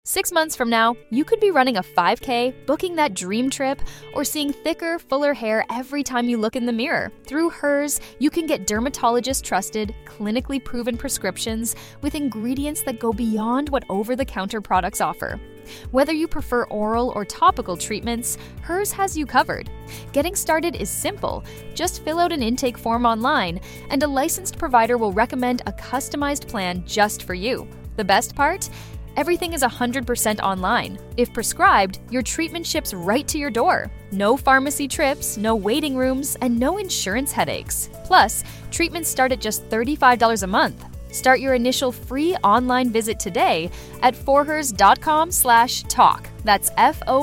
6 months from now, you could be running a 5K, booking that dream trip, or seeing thicker, fuller hair every time you look in the mirror. Through Hers, you can get dermatologist-trusted, clinically proven prescriptions with ingredients that go beyond what over-the-counter products offer. Whether you prefer oral or topical treatments, Hers has you covered. Getting started is simple. Just fill out an intake form online, and a licensed provider will recommend a customized plan just for you. The best part? Everything is 100% online. If prescribed, your treatment ships right to your door. No pharmacy trips, no waiting rooms, and no insurance headaches. Plus, treatments start at just $35 a month. Start your initial free online visit today at forhers.com/talk. That's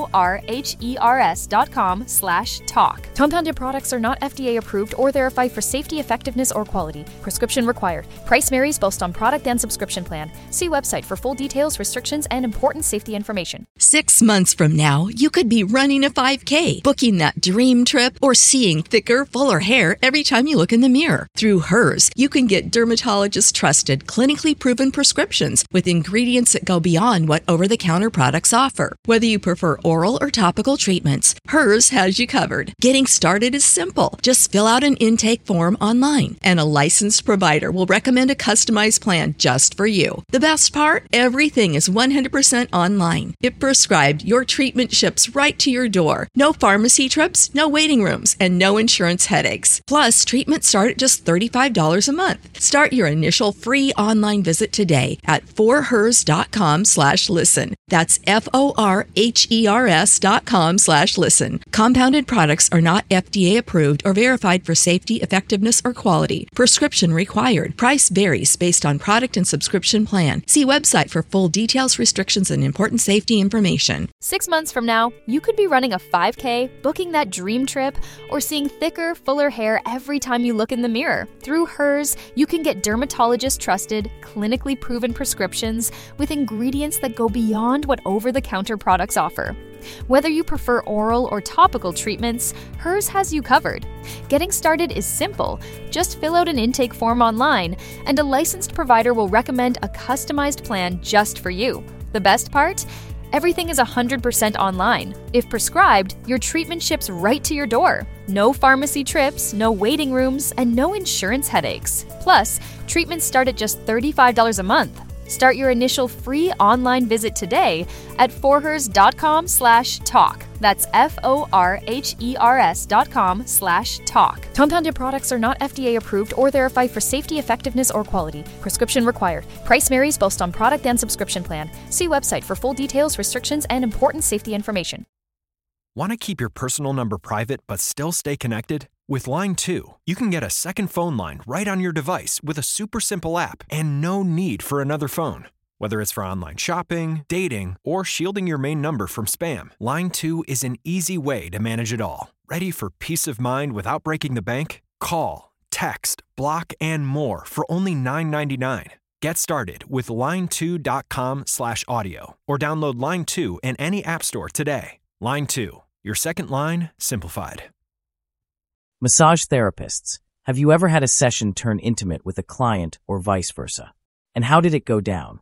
forhers.com/talk. Compounded products are not FDA approved or verified for safety, effectiveness, or quality. Prescription required. Price varies based on product and subscription plan. See website for full details, restrictions, and important safety information. 6 months from now, you could be running a 5K, booking that dream trip, or seeing thicker, fuller hair every time you look in the mirror. Through Hers, you can get dermatologist-trusted, clinically proven prescriptions with ingredients that go beyond what over-the-counter products offer. Whether you prefer oral or topical treatments, Hers has you covered. Getting started is simple. Just fill out an intake form online, and a licensed provider will recommend a customized plan just for you. The best part? Everything is 100% online. If prescribed, your treatment ships right to your door. No pharmacy trips, no waiting rooms, and no insurance headaches. Plus, treatments start at just $35 a month. Start your initial free online visit today at forhers.com/listen. That's forhers.com/listen. Compounded products are not FDA approved or verified for safety, effectiveness, or quality. Prescription required. Price varies based on product and subscription plan. See website for full details, restrictions, and important safety information. 6 months from now, you could be running a 5K, booking that dream trip, or seeing thicker, fuller hair every time you look in the mirror. Through Hers, you can get dermatologist-trusted, clinically proven prescriptions with ingredients that go beyond what over-the-counter products offer. Whether you prefer oral or topical treatments, Hers has you covered. Getting started is simple. Just fill out an intake form online, and a licensed provider will recommend a customized plan just for you. The best part? Everything is 100% online. If prescribed, your treatment ships right to your door. No pharmacy trips, no waiting rooms, and no insurance headaches. Plus, treatments start at just $35 a month. Start your initial free online visit today at forhers.com/talk. That's forhers.com/talk. Compounded products are not FDA approved or verified for safety, effectiveness, or quality. Prescription required. Price varies based on product and subscription plan. See website for full details, restrictions, and important safety information. Want to keep your personal number private but still stay connected? With Line 2, you can get a second phone line right on your device with a super simple app and no need for another phone. Whether it's for online shopping, dating, or shielding your main number from spam, Line 2 is an easy way to manage it all. Ready for peace of mind without breaking the bank? Call, text, block, and more for only $9.99. Get started with line2.com/audio or download Line 2 in any app store today. Line 2, your second line simplified. Massage therapists, have you ever had a session turn intimate with a client or vice versa? And how did it go down?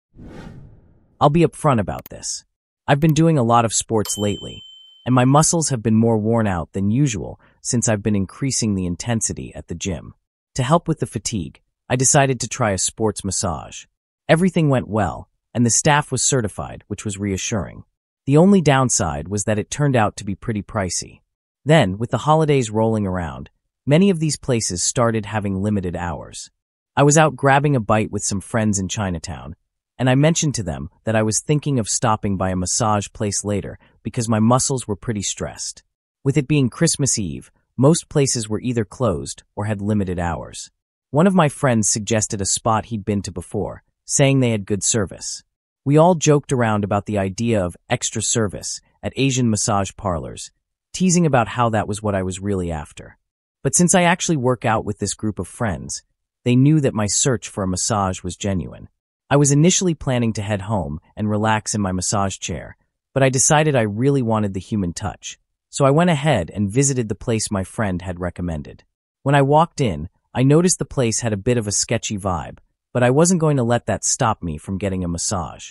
I'll be upfront about this. I've been doing a lot of sports lately, and my muscles have been more worn out than usual since I've been increasing the intensity at the gym. To help with the fatigue, I decided to try a sports massage. Everything went well, and the staff was certified, which was reassuring. The only downside was that it turned out to be pretty pricey. Then, with the holidays rolling around, many of these places started having limited hours. I was out grabbing a bite with some friends in Chinatown, and I mentioned to them that I was thinking of stopping by a massage place later because my muscles were pretty stressed. With it being Christmas Eve, most places were either closed or had limited hours. One of my friends suggested a spot he'd been to before, saying they had good service. We all joked around about the idea of extra service at Asian massage parlors, teasing about how that was what I was really after. But since I actually work out with this group of friends, they knew that my search for a massage was genuine. I was initially planning to head home and relax in my massage chair, but I decided I really wanted the human touch, so I went ahead and visited the place my friend had recommended. When I walked in, I noticed the place had a bit of a sketchy vibe, but I wasn't going to let that stop me from getting a massage.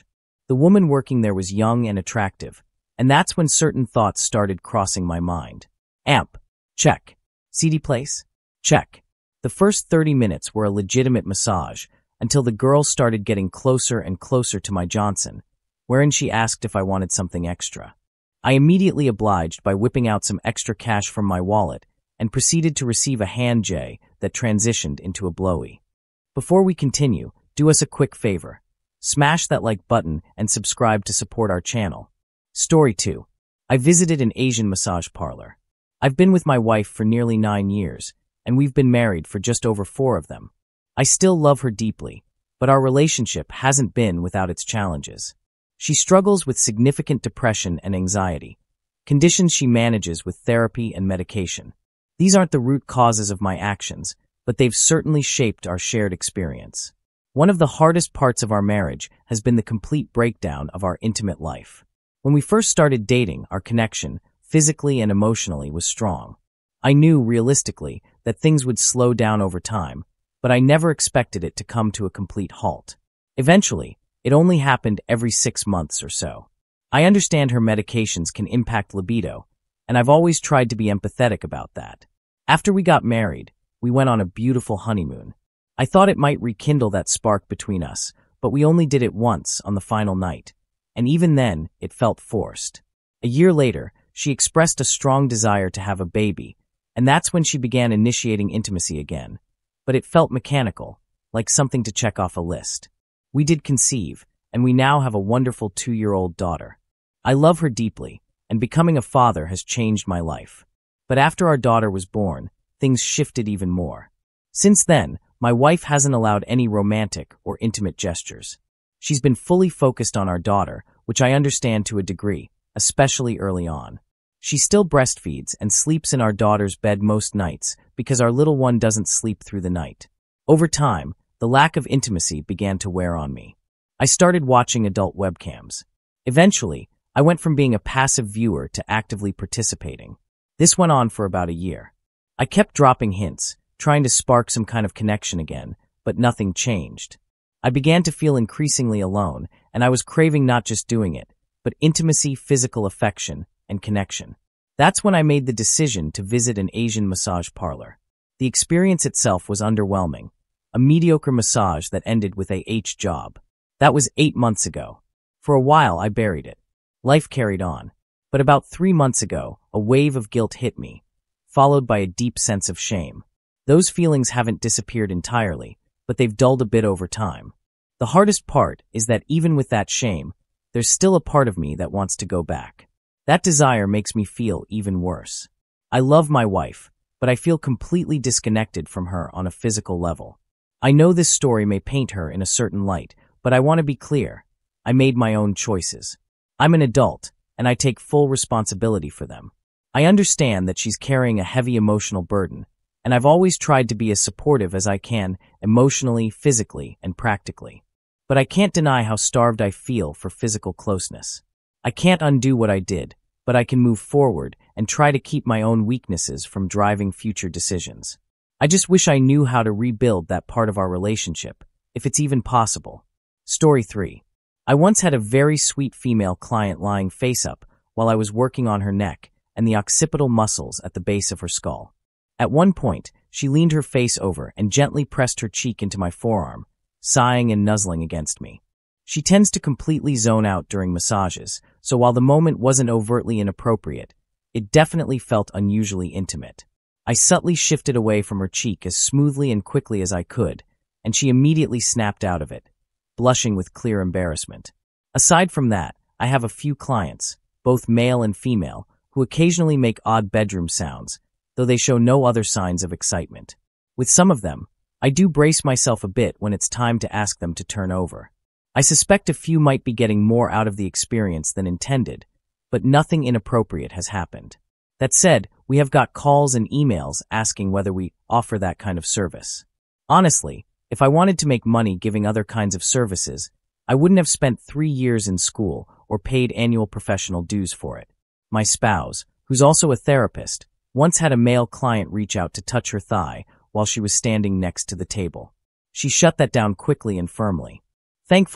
The woman working there was young and attractive, and that's when certain thoughts started crossing my mind. Amp. Check. Seedy place? Check. The first 30 minutes were a legitimate massage until the girl started getting closer and closer to my Johnson, wherein she asked if I wanted something extra. I immediately obliged by whipping out some extra cash from my wallet and proceeded to receive a hand jay that transitioned into a blowy. Before we continue, do us a quick favor. Smash that like button and subscribe to support our channel. Story 2. I visited an Asian massage parlor. I've been with my wife for nearly 9 years, and we've been married for just over 4 of them. I still love her deeply, but our relationship hasn't been without its challenges. She struggles with significant depression and anxiety, conditions she manages with therapy and medication. These aren't the root causes of my actions, but they've certainly shaped our shared experience. One of the hardest parts of our marriage has been the complete breakdown of our intimate life. When we first started dating, our connection, physically and emotionally, was strong. I knew, realistically, that things would slow down over time, but I never expected it to come to a complete halt. Eventually, it only happened every 6 months or so. I understand her medications can impact libido, and I've always tried to be empathetic about that. After we got married, we went on a beautiful honeymoon. I thought it might rekindle that spark between us, but we only did it once on the final night, and even then, it felt forced. A year later, she expressed a strong desire to have a baby, and that's when she began initiating intimacy again. But it felt mechanical, like something to check off a list. We did conceive, and we now have a wonderful 2-year-old daughter. I love her deeply, and becoming a father has changed my life. But after our daughter was born, things shifted even more. Since then, my wife hasn't allowed any romantic or intimate gestures. She's been fully focused on our daughter, which I understand to a degree, especially early on. She still breastfeeds and sleeps in our daughter's bed most nights because our little one doesn't sleep through the night. Over time, the lack of intimacy began to wear on me. I started watching adult webcams. Eventually, I went from being a passive viewer to actively participating. This went on for about a year. I kept dropping hints, trying to spark some kind of connection again, but nothing changed. I began to feel increasingly alone, and I was craving not just doing it, but intimacy, physical affection, and connection. That's when I made the decision to visit an Asian massage parlor. The experience itself was underwhelming. A mediocre massage that ended with a job. That was 8 months ago. For a while, I buried it. Life carried on. But about 3 months ago, a wave of guilt hit me, followed by a deep sense of shame. Those feelings haven't disappeared entirely, but they've dulled a bit over time. The hardest part is that even with that shame, there's still a part of me that wants to go back. That desire makes me feel even worse. I love my wife, but I feel completely disconnected from her on a physical level. I know this story may paint her in a certain light, but I want to be clear. I made my own choices. I'm an adult, and I take full responsibility for them. I understand that she's carrying a heavy emotional burden, and I've always tried to be as supportive as I can, emotionally, physically, and practically. But I can't deny how starved I feel for physical closeness. I can't undo what I did, but I can move forward and try to keep my own weaknesses from driving future decisions. I just wish I knew how to rebuild that part of our relationship, if it's even possible. Story 3. I once had a very sweet female client lying face up while I was working on her neck and the occipital muscles at the base of her skull. At one point, she leaned her face over and gently pressed her cheek into my forearm, sighing and nuzzling against me. She tends to completely zone out during massages, so while the moment wasn't overtly inappropriate, it definitely felt unusually intimate. I subtly shifted away from her cheek as smoothly and quickly as I could, and she immediately snapped out of it, blushing with clear embarrassment. Aside from that, I have a few clients, both male and female, who occasionally make odd bedroom sounds, though they show no other signs of excitement. With some of them, I do brace myself a bit when it's time to ask them to turn over. I suspect a few might be getting more out of the experience than intended, but nothing inappropriate has happened. That said, we have got calls and emails asking whether we offer that kind of service. Honestly, if I wanted to make money giving other kinds of services, I wouldn't have spent 3 years in school or paid annual professional dues for it. My spouse, who's also a therapist, once had a male client reach out to touch her thigh while she was standing next to the table. She shut that down quickly and firmly. Thankfully,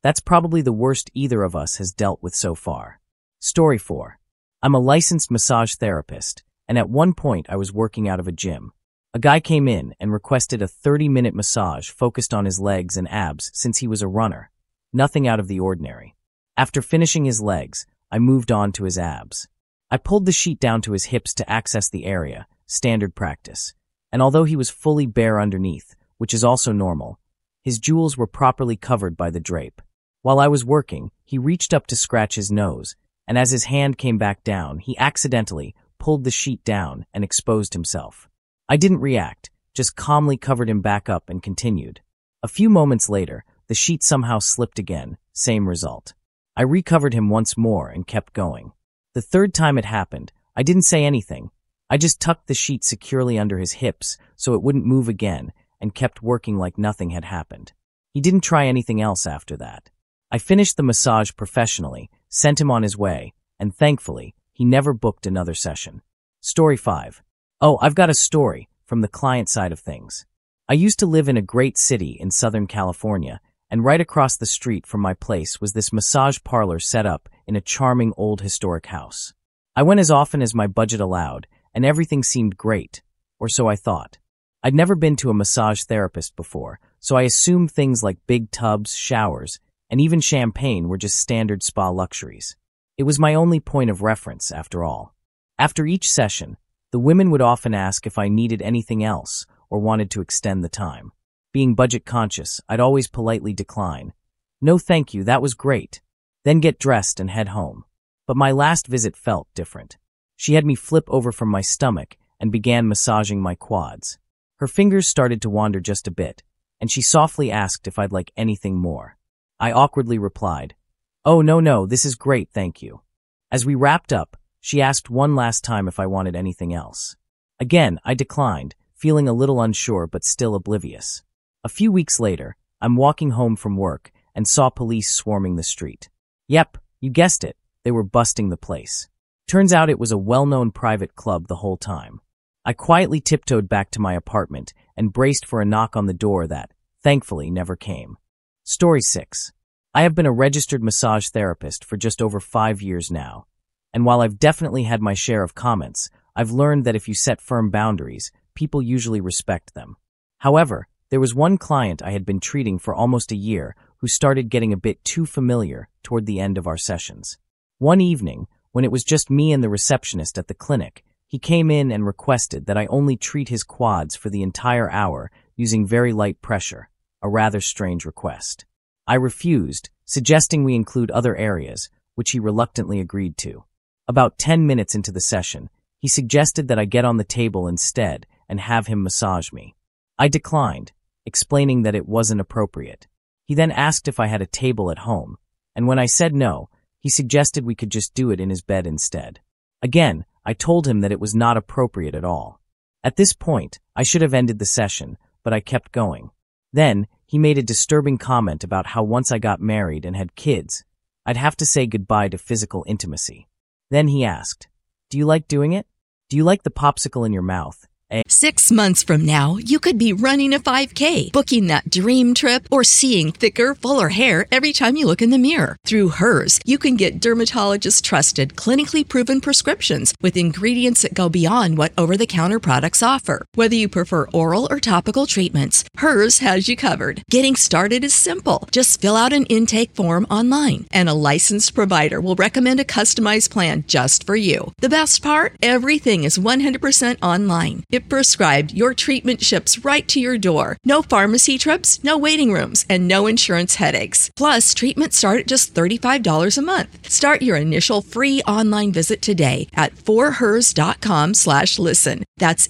That's probably the worst either of us has dealt with so far. Story 4. I'm a licensed massage therapist, and at one point I was working out of a gym. A guy came in and requested a 30-minute massage focused on his legs and abs since he was a runner. Nothing out of the ordinary. After finishing his legs, I moved on to his abs. I pulled the sheet down to his hips to access the area, standard practice. And although he was fully bare underneath, which is also normal, his jewels were properly covered by the drape. While I was working, he reached up to scratch his nose, and as his hand came back down, he accidentally pulled the sheet down and exposed himself. I didn't react, just calmly covered him back up and continued. A few moments later, the sheet somehow slipped again, same result. I recovered him once more and kept going. The third time it happened, I didn't say anything. I just tucked the sheet securely under his hips so it wouldn't move again and kept working like nothing had happened. He didn't try anything else after that. I finished the massage professionally, sent him on his way, and thankfully, he never booked another session. Story 5. Oh, I've got a story from the client side of things. I used to live in a great city in Southern California, and right across the street from my place was this massage parlor set up in a charming old historic house. I went as often as my budget allowed, and everything seemed great, or so I thought. I'd never been to a massage therapist before, so I assumed things like big tubs, showers, and even champagne were just standard spa luxuries. It was my only point of reference, after all. After each session, the women would often ask if I needed anything else or wanted to extend the time. Being budget conscious, I'd always politely decline. No thank you, that was great. Then get dressed and head home. But my last visit felt different. She had me flip over from my stomach and began massaging my quads. Her fingers started to wander just a bit, and she softly asked if I'd like anything more. I awkwardly replied, "Oh, no, this is great, thank you." As we wrapped up, she asked one last time if I wanted anything else. Again, I declined, feeling a little unsure but still oblivious. A few weeks later, I'm walking home from work and saw police swarming the street. Yep, you guessed it, they were busting the place. Turns out it was a well-known private club the whole time. I quietly tiptoed back to my apartment and braced for a knock on the door that, thankfully, never came. Story 6. I have been a registered massage therapist for just over 5 years now, and while I've definitely had my share of comments, I've learned that if you set firm boundaries, people usually respect them. However, there was one client I had been treating for almost a year who started getting a bit too familiar toward the end of our sessions. One evening, when it was just me and the receptionist at the clinic, he came in and requested that I only treat his quads for the entire hour using very light pressure, a rather strange request. I refused, suggesting we include other areas, which he reluctantly agreed to. About 10 minutes into the session, he suggested that I get on the table instead and have him massage me. I declined, explaining that it wasn't appropriate. He then asked if I had a table at home, and when I said no, he suggested we could just do it in his bed instead. Again, I told him that it was not appropriate at all. At this point, I should have ended the session, but I kept going. Then, he made a disturbing comment about how once I got married and had kids, I'd have to say goodbye to physical intimacy. Then he asked, "Do you like doing it? Do you like the popsicle in your mouth?" 6 months from now, you could be running a 5K, booking that dream trip, or seeing thicker, fuller hair every time you look in the mirror. Through Hers, you can get dermatologist-trusted, clinically proven prescriptions with ingredients that go beyond what over-the-counter products offer. Whether you prefer oral or topical treatments, Hers has you covered. Getting started is simple. Just fill out an intake form online, and a licensed provider will recommend a customized plan just for you. The best part? Everything is 100% online. If prescribed, your treatment ships right to your door. No pharmacy trips, no waiting rooms, and no insurance headaches. Plus, treatments start at just $35 a month. Start your initial free online visit today at forhers.com/listen. That's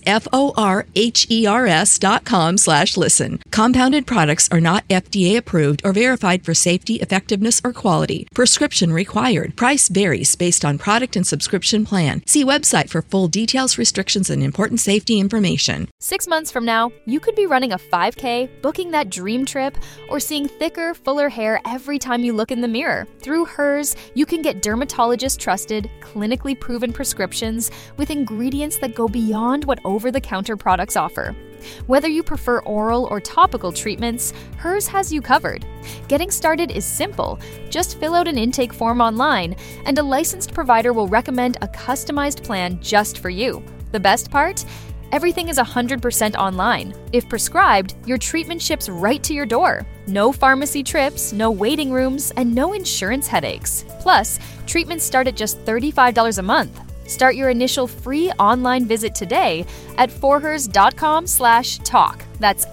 FORHERS.com/listen. Compounded products are not FDA approved or verified for safety, effectiveness, or quality. Prescription required. Price varies based on product and subscription plan. See website for full details, restrictions, and important safety information. 6 months from now, you could be running a 5K, booking that dream trip, or seeing thicker, fuller hair every time you look in the mirror. Through Hers, you can get dermatologist-trusted, clinically proven prescriptions with ingredients that go beyond what over-the-counter products offer. Whether you prefer oral or topical treatments, Hers has you covered. Getting started is simple. Just fill out an intake form online, and a licensed provider will recommend a customized plan just for you. The best part? Everything is 100% online. If prescribed, your treatment ships right to your door. No pharmacy trips, no waiting rooms, and no insurance headaches. Plus, treatments start at just $35 a month. Start your initial free online visit today at forhers.com/talk. That's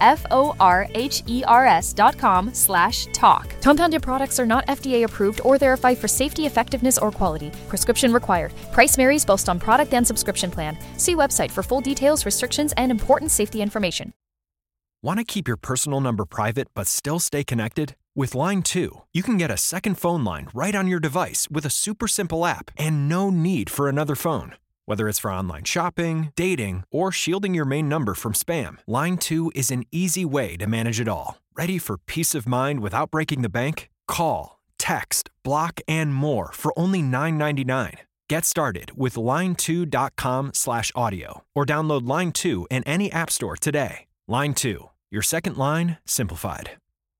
forhers.com/talk. Compounded products are not FDA approved or verified for safety, effectiveness, or quality. Prescription required. Price varies based on product and subscription plan. See website for full details, restrictions, and important safety information. Want to keep your personal number private but still stay connected? With Line 2, you can get a second phone line right on your device with a super simple app and no need for another phone. Whether it's for online shopping, dating, or shielding your main number from spam, Line 2 is an easy way to manage it all. Ready for peace of mind without breaking the bank? Call, text, block, and more for only $9.99. Get started with line2.com/audio or download Line 2 in any app store today. Line 2, your second line simplified.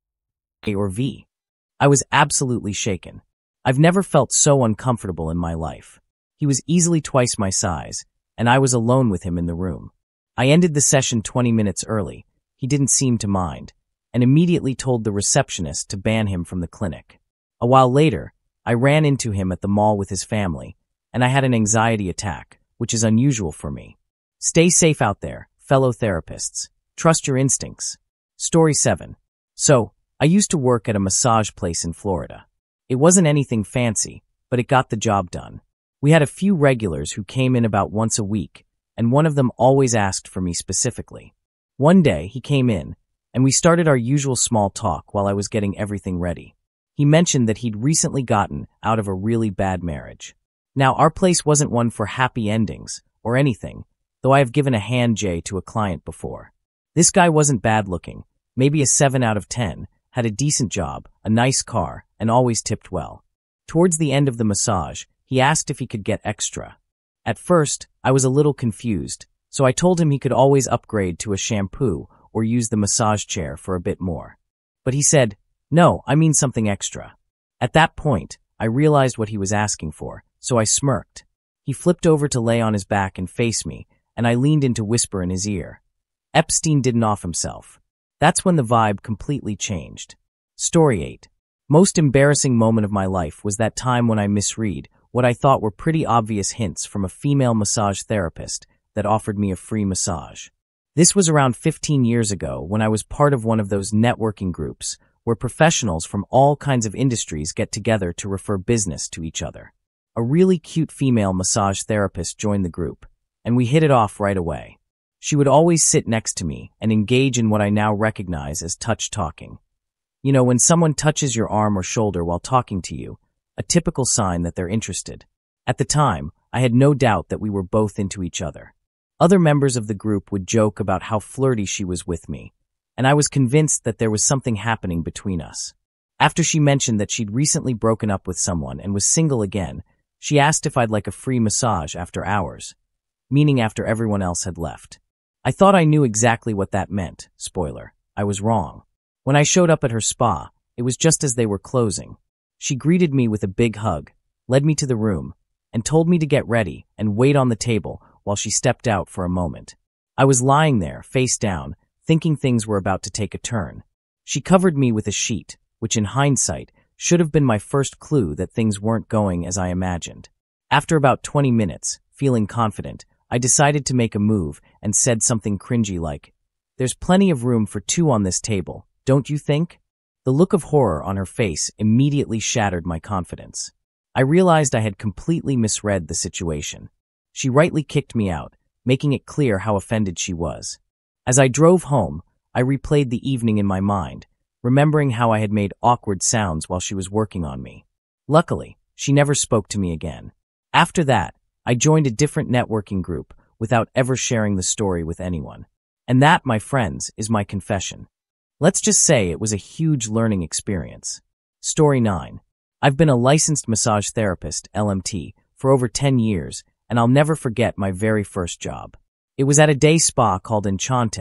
A or V. I was absolutely shaken. I've never felt so uncomfortable in my life. He was easily twice my size, and I was alone with him in the room. I ended the session 20 minutes early. He didn't seem to mind, and immediately told the receptionist to ban him from the clinic. A while later, I ran into him at the mall with his family, and I had an anxiety attack, which is unusual for me. Stay safe out there, fellow therapists. Trust your instincts. Story 7. So, I used to work at a massage place in Florida. It wasn't anything fancy, but it got the job done. We had a few regulars who came in about once a week, and one of them always asked for me specifically. One day, he came in, and we started our usual small talk while I was getting everything ready. He mentioned that he'd recently gotten out of a really bad marriage. Now, our place wasn't one for happy endings or anything, though I have given a hand J to a client before. This guy wasn't bad looking, maybe a 7 out of 10, had a decent job, a nice car, and always tipped well. Towards the end of the massage, he asked if he could get extra. At first, I was a little confused, so I told him he could always upgrade to a shampoo or use the massage chair for a bit more. But he said, "No, I mean something extra." At that point, I realized what he was asking for, so I smirked. He flipped over to lay on his back and face me, and I leaned in to whisper in his ear. Epstein didn't off himself. That's when the vibe completely changed. Story 8. Most embarrassing moment of my life was that time when I misread what I thought were pretty obvious hints from a female massage therapist that offered me a free massage. This was around 15 years ago when I was part of one of those networking groups where professionals from all kinds of industries get together to refer business to each other. A really cute female massage therapist joined the group, and we hit it off right away. She would always sit next to me and engage in what I now recognize as touch talking. You know, when someone touches your arm or shoulder while talking to you, a typical sign that they're interested. At the time, I had no doubt that we were both into each other. Other members of the group would joke about how flirty she was with me, and I was convinced that there was something happening between us. After she mentioned that she'd recently broken up with someone and was single again, she asked if I'd like a free massage after hours, meaning after everyone else had left. I thought I knew exactly what that meant. Spoiler, I was wrong. When I showed up at her spa, it was just as they were closing. She greeted me with a big hug, led me to the room, and told me to get ready and wait on the table while she stepped out for a moment. I was lying there, face down, thinking things were about to take a turn. She covered me with a sheet, which in hindsight should have been my first clue that things weren't going as I imagined. After about 20 minutes, feeling confident, I decided to make a move and said something cringy like, "There's plenty of room for 2 on this table, don't you think?" The look of horror on her face immediately shattered my confidence. I realized I had completely misread the situation. She rightly kicked me out, making it clear how offended she was. As I drove home, I replayed the evening in my mind, remembering how I had made awkward sounds while she was working on me. Luckily, she never spoke to me again. After that, I joined a different networking group without ever sharing the story with anyone. And that, my friends, is my confession. Let's just say it was a huge learning experience. Story 9. I've been a licensed massage therapist, LMT, for over 10 years, and I'll never forget my very first job. It was at a day spa called Enchante,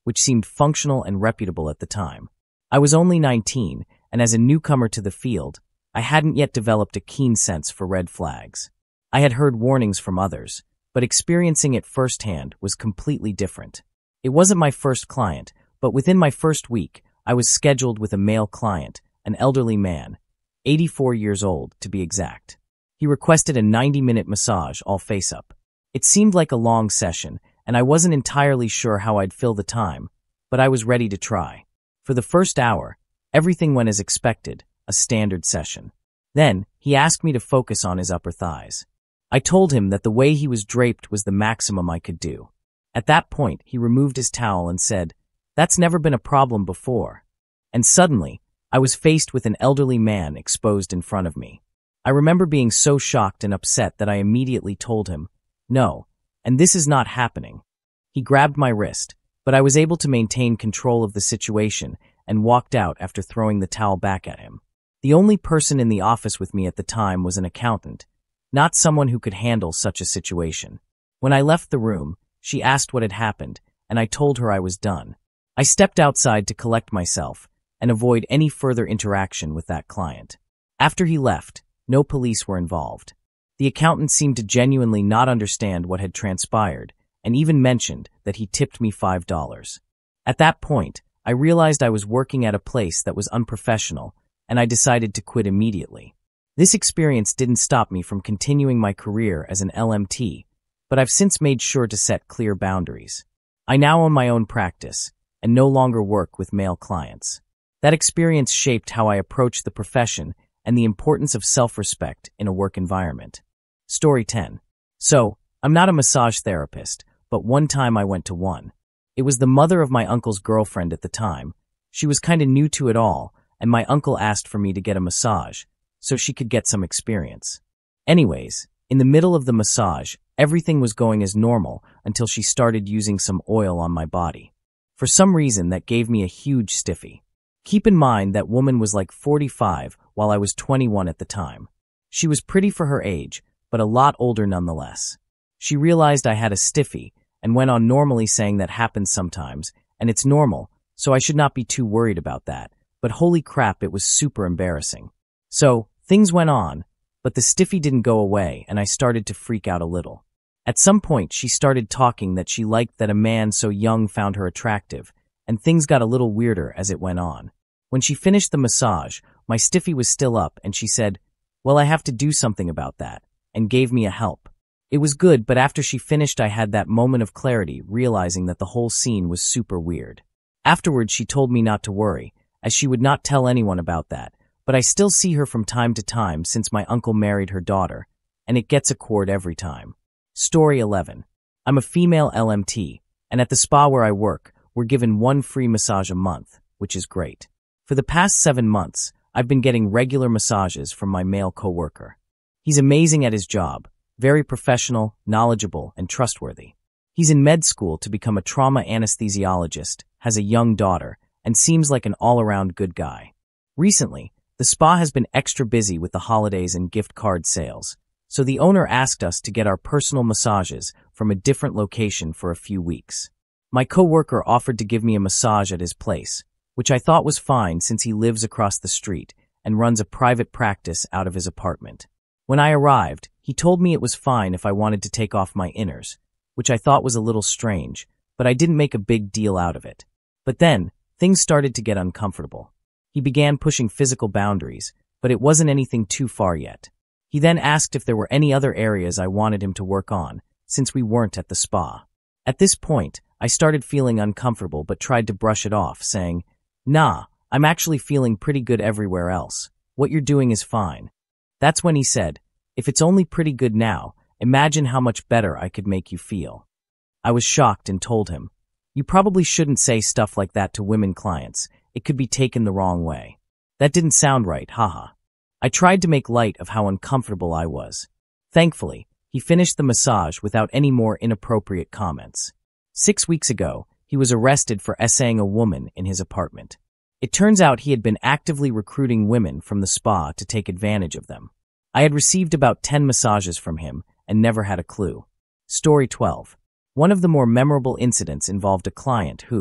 which seemed functional and reputable at the time. I was only 19, and as a newcomer to the field, I hadn't yet developed a keen sense for red flags. I had heard warnings from others, but experiencing it firsthand was completely different. It wasn't my first client, but within my first week, I was scheduled with a male client, an elderly man, 84 years old to be exact. He requested a 90-minute massage all face-up. It seemed like a long session, and I wasn't entirely sure how I'd fill the time, but I was ready to try. For the first hour, everything went as expected, a standard session. Then, he asked me to focus on his upper thighs. I told him that the way he was draped was the maximum I could do. At that point, he removed his towel and said, "That's never been a problem before." And suddenly, I was faced with an elderly man exposed in front of me. I remember being so shocked and upset that I immediately told him, "No, and this is not happening." He grabbed my wrist, but I was able to maintain control of the situation and walked out after throwing the towel back at him. The only person in the office with me at the time was an accountant, not someone who could handle such a situation. When I left the room, she asked what had happened, and I told her I was done. I stepped outside to collect myself and avoid any further interaction with that client. After he left, no police were involved. The accountant seemed to genuinely not understand what had transpired, and even mentioned that he tipped me $5. At that point, I realized I was working at a place that was unprofessional, and I decided to quit immediately. This experience didn't stop me from continuing my career as an LMT, but I've since made sure to set clear boundaries. I now own my own practice, and no longer work with male clients. That experience shaped how I approach the profession and the importance of self-respect in a work environment. Story 10. So, I'm not a massage therapist, but one time I went to one. It was the mother of my uncle's girlfriend at the time. She was kinda new to it all, and my uncle asked for me to get a massage, so she could get some experience. Anyways, in the middle of the massage, everything was going as normal until she started using some oil on my body. For some reason, that gave me a huge stiffy. Keep in mind that woman was like 45 while I was 21 at the time. She was pretty for her age, but a lot older nonetheless. She realized I had a stiffy and went on normally saying that happens sometimes, and it's normal, so I should not be too worried about that, but holy crap, it was super embarrassing. So, things went on, but the stiffy didn't go away and I started to freak out a little. At some point, she started talking that she liked that a man so young found her attractive, and things got a little weirder as it went on. When she finished the massage, my stiffy was still up and she said, "Well, I have to do something about that," and gave me a help. It was good, but after she finished I had that moment of clarity, realizing that the whole scene was super weird. Afterwards she told me not to worry, as she would not tell anyone about that, but I still see her from time to time since my uncle married her daughter, and it gets a cord every time. Story 11. I'm a female LMT, and at the spa where I work, we're given one free massage a month, which is great. For the past 7 months, I've been getting regular massages from my male coworker. He's amazing at his job, very professional, knowledgeable, and trustworthy. He's in med school to become a trauma anesthesiologist, has a young daughter, and seems like an all-around good guy. Recently, the spa has been extra busy with the holidays and gift card sales, so the owner asked us to get our personal massages from a different location for a few weeks. My coworker offered to give me a massage at his place, which I thought was fine since he lives across the street and runs a private practice out of his apartment. When I arrived, he told me it was fine if I wanted to take off my inners, which I thought was a little strange, but I didn't make a big deal out of it. But then, things started to get uncomfortable. He began pushing physical boundaries, but it wasn't anything too far yet. He then asked if there were any other areas I wanted him to work on, since we weren't at the spa. At this point, I started feeling uncomfortable but tried to brush it off, saying, "Nah, I'm actually feeling pretty good everywhere else. What you're doing is fine." That's when he said, "If it's only pretty good now, imagine how much better I could make you feel." I was shocked and told him, "You probably shouldn't say stuff like that to women clients. It could be taken the wrong way." That didn't sound right, haha. I tried to make light of how uncomfortable I was. Thankfully, he finished the massage without any more inappropriate comments. 6 weeks ago, he was arrested for essaying a woman in his apartment. It turns out he had been actively recruiting women from the spa to take advantage of them. I had received about 10 massages from him and never had a clue. Story 12. One of the more memorable incidents involved a client who,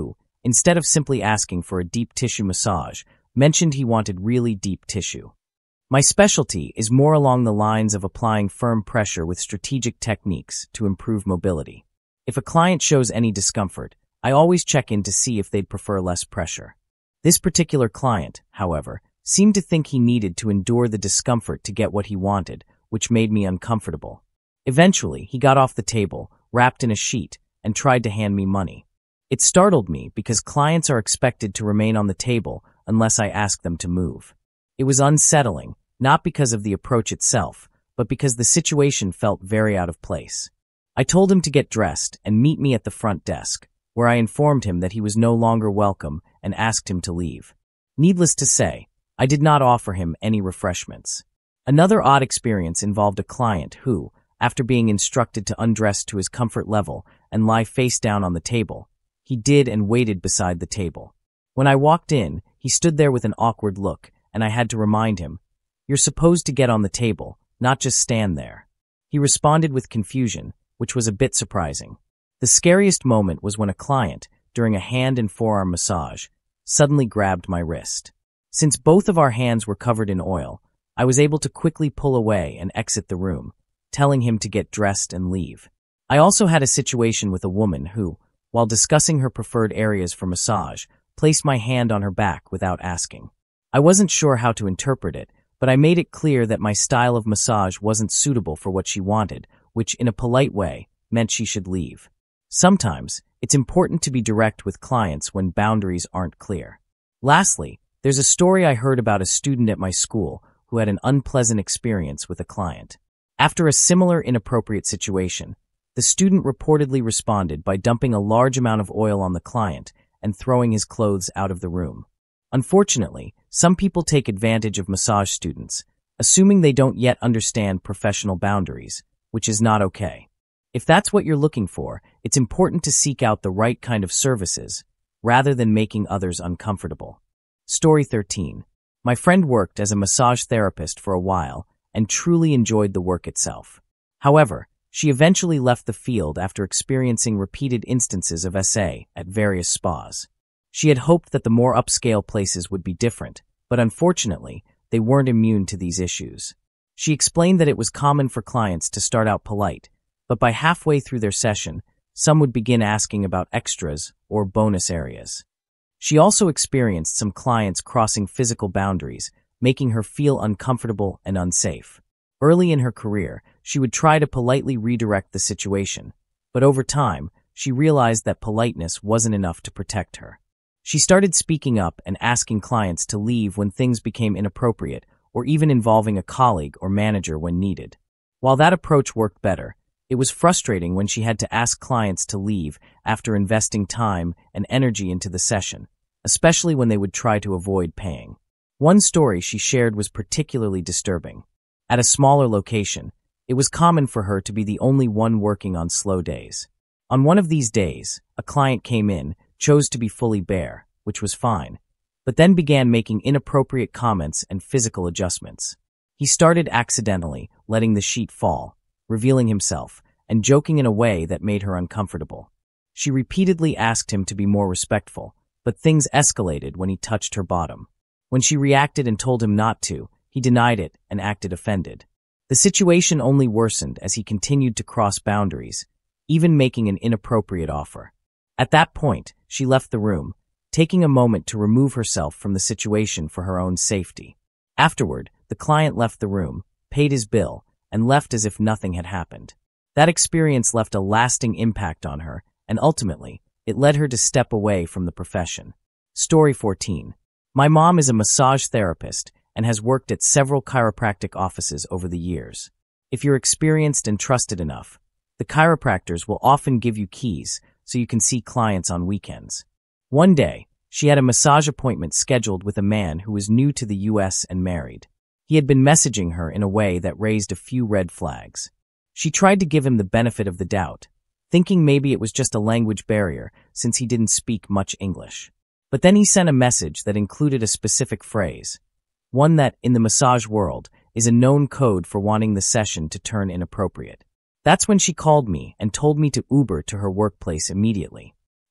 instead of simply asking for a deep tissue massage, mentioned he wanted really deep tissue. My specialty is more along the lines of applying firm pressure with strategic techniques to improve mobility. If a client shows any discomfort, I always check in to see if they'd prefer less pressure. This particular client, however, seemed to think he needed to endure the discomfort to get what he wanted, which made me uncomfortable. Eventually, he got off the table, wrapped in a sheet, and tried to hand me money. It startled me because clients are expected to remain on the table unless I ask them to move. It was unsettling, not because of the approach itself, but because the situation felt very out of place. I told him to get dressed and meet me at the front desk, where I informed him that he was no longer welcome and asked him to leave. Needless to say, I did not offer him any refreshments. Another odd experience involved a client who, after being instructed to undress to his comfort level and lie face down on the table, he did and waited beside the table. When I walked in, he stood there with an awkward look, and I had to remind him, "You're supposed to get on the table, not just stand there." He responded with confusion, which was a bit surprising. The scariest moment was when a client, during a hand and forearm massage, suddenly grabbed my wrist. Since both of our hands were covered in oil, I was able to quickly pull away and exit the room, telling him to get dressed and leave. I also had a situation with a woman who, while discussing her preferred areas for massage, placed my hand on her back without asking. I wasn't sure how to interpret it, but I made it clear that my style of massage wasn't suitable for what she wanted, which, in a polite way, meant she should leave. Sometimes, it's important to be direct with clients when boundaries aren't clear. Lastly, there's a story I heard about a student at my school who had an unpleasant experience with a client. After a similar inappropriate situation, the student reportedly responded by dumping a large amount of oil on the client and throwing his clothes out of the room. Unfortunately, some people take advantage of massage students, assuming they don't yet understand professional boundaries, which is not okay. If that's what you're looking for, it's important to seek out the right kind of services, rather than making others uncomfortable. Story 13. My friend worked as a massage therapist for a while and truly enjoyed the work itself. However, she eventually left the field after experiencing repeated instances of SA at various spas. She had hoped that the more upscale places would be different, but unfortunately, they weren't immune to these issues. She explained that it was common for clients to start out polite, but by halfway through their session, some would begin asking about extras or bonus areas. She also experienced some clients crossing physical boundaries, making her feel uncomfortable and unsafe. Early in her career, she would try to politely redirect the situation, but over time, she realized that politeness wasn't enough to protect her. She started speaking up and asking clients to leave when things became inappropriate, or even involving a colleague or manager when needed. While that approach worked better, it was frustrating when she had to ask clients to leave after investing time and energy into the session, especially when they would try to avoid paying. One story she shared was particularly disturbing. At a smaller location, it was common for her to be the only one working on slow days. On one of these days, a client came in, chose to be fully bare, which was fine, but then began making inappropriate comments and physical adjustments. He started accidentally letting the sheet fall, revealing himself, and joking in a way that made her uncomfortable. She repeatedly asked him to be more respectful, but things escalated when he touched her bottom. When she reacted and told him not to, he denied it and acted offended. The situation only worsened as he continued to cross boundaries, even making an inappropriate offer. At that point, she left the room, taking a moment to remove herself from the situation for her own safety. Afterward, the client left the room, paid his bill, and left as if nothing had happened. That experience left a lasting impact on her, and ultimately, it led her to step away from the profession. Story 14. My mom is a massage therapist and has worked at several chiropractic offices over the years. If you're experienced and trusted enough, the chiropractors will often give you keys so you can see clients on weekends. One day, she had a massage appointment scheduled with a man who was new to the US and married. He had been messaging her in a way that raised a few red flags. She tried to give him the benefit of the doubt, thinking maybe it was just a language barrier since he didn't speak much English. But then he sent a message that included a specific phrase, one that, in the massage world, is a known code for wanting the session to turn inappropriate. That's when she called me and told me to Uber to her workplace immediately.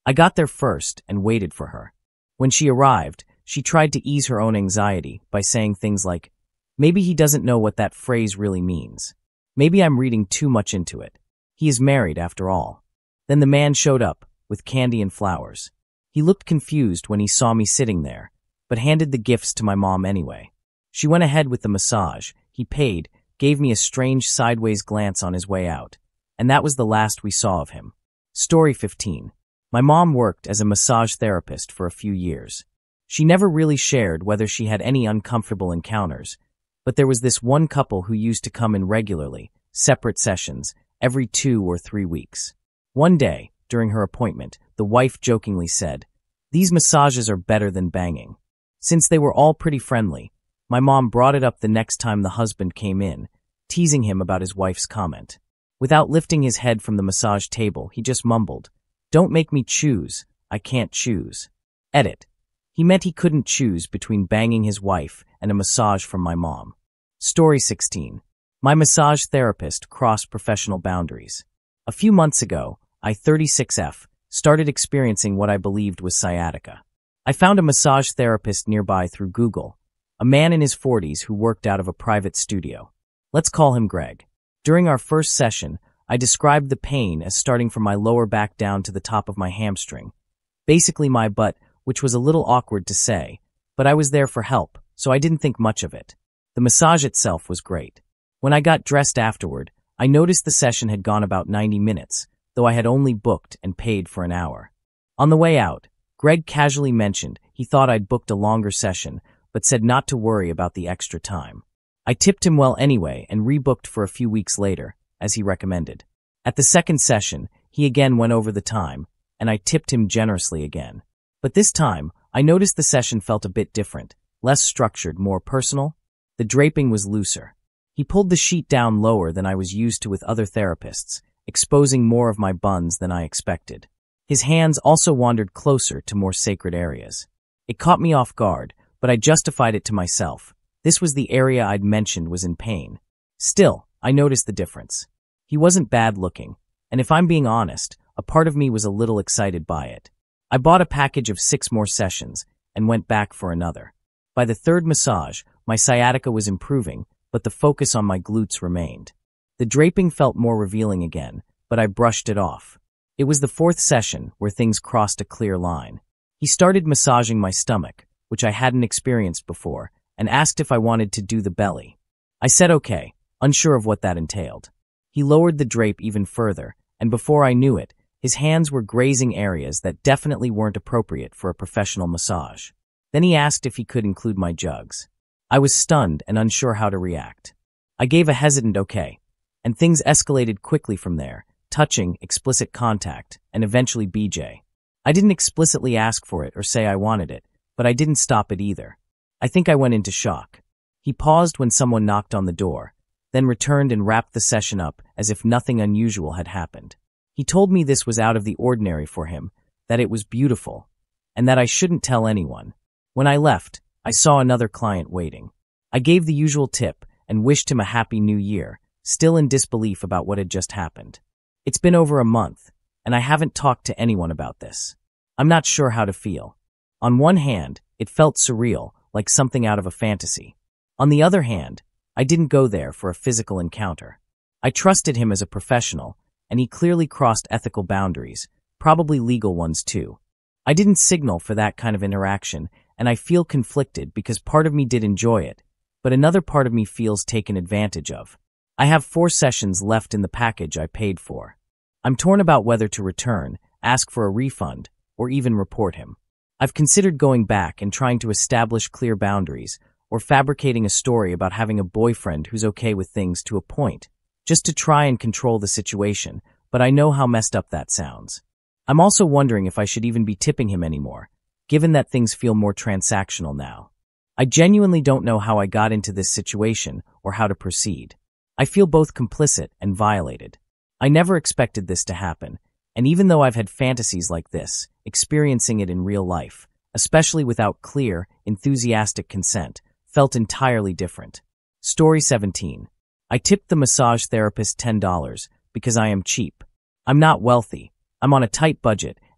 I got there first and waited for her. When she arrived, she tried to ease her own anxiety by saying things like, "Maybe he doesn't know what that phrase really means. Maybe I'm reading too much into it. He is married after all." Then the man showed up with candy and flowers. He looked confused when he saw me sitting there, but handed the gifts to my mom anyway. She went ahead with the massage. He paid, gave me a strange sideways glance on his way out, and that was the last we saw of him. Story 15. My mom worked as a massage therapist for a few years. She never really shared whether she had any uncomfortable encounters, but there was this one couple who used to come in regularly, separate sessions, every 2 or 3 weeks. One day, during her appointment, the wife jokingly said, "These massages are better than banging." Since they were all pretty friendly, my mom brought it up the next time the husband came in, teasing him about his wife's comment. Without lifting his head from the massage table, he just mumbled, "Don't make me choose, I can't choose." Edit. He meant he couldn't choose between banging his wife and a massage from my mom. Story 16. My massage therapist crossed professional boundaries. A few months ago, I, 36F, started experiencing what I believed was sciatica. I found a massage therapist nearby through Google, a man in his 40s who worked out of a private studio. Let's call him Greg. During our first session, I described the pain as starting from my lower back down to the top of my hamstring, basically my butt, which was a little awkward to say, but I was there for help, so I didn't think much of it. The massage itself was great. When I got dressed afterward, I noticed the session had gone about 90 minutes, though I had only booked and paid for an hour. On the way out, Greg casually mentioned he thought I'd booked a longer session, but said not to worry about the extra time. I tipped him well anyway and rebooked for a few weeks later, as he recommended. At the second session, he again went over the time, and I tipped him generously again. But this time, I noticed the session felt a bit different, less structured, more personal. The draping was looser. He pulled the sheet down lower than I was used to with other therapists, exposing more of my buns than I expected. His hands also wandered closer to more sacred areas. It caught me off guard, but I justified it to myself. This was the area I'd mentioned was in pain. Still, I noticed the difference. He wasn't bad looking, and if I'm being honest, a part of me was a little excited by it. I bought a package of 6 more sessions and went back for another. By the third massage, my sciatica was improving, but the focus on my glutes remained. The draping felt more revealing again, but I brushed it off. It was the 4th session where things crossed a clear line. He started massaging my stomach, which I hadn't experienced before, and asked if I wanted to do the belly. I said okay, unsure of what that entailed. He lowered the drape even further, and before I knew it, his hands were grazing areas that definitely weren't appropriate for a professional massage. Then he asked if he could include my jugs. I was stunned and unsure how to react. I gave a hesitant okay, and things escalated quickly from there, touching, explicit contact, and eventually BJ. I didn't explicitly ask for it or say I wanted it, but I didn't stop it either. I think I went into shock. He paused when someone knocked on the door, then returned and wrapped the session up as if nothing unusual had happened. He told me this was out of the ordinary for him, that it was beautiful, and that I shouldn't tell anyone. When I left, I saw another client waiting. I gave the usual tip and wished him a happy new year, still in disbelief about what had just happened. It's been over a month, and I haven't talked to anyone about this. I'm not sure how to feel. On one hand, it felt surreal, like something out of a fantasy. On the other hand, I didn't go there for a physical encounter. I trusted him as a professional, and he clearly crossed ethical boundaries, probably legal ones too. I didn't signal for that kind of interaction, and I feel conflicted because part of me did enjoy it, but another part of me feels taken advantage of. I have 4 sessions left in the package I paid for. I'm torn about whether to return, ask for a refund, or even report him. I've considered going back and trying to establish clear boundaries, or fabricating a story about having a boyfriend who's okay with things to a point, just to try and control the situation, but I know how messed up that sounds. I'm also wondering if I should even be tipping him anymore, given that things feel more transactional now. I genuinely don't know how I got into this situation or how to proceed. I feel both complicit and violated. I never expected this to happen, and even though I've had fantasies like this, experiencing it in real life, especially without clear, enthusiastic consent, felt entirely different. Story 17. I tipped the massage therapist $10 because I am cheap. I'm not wealthy. I'm on a tight budget,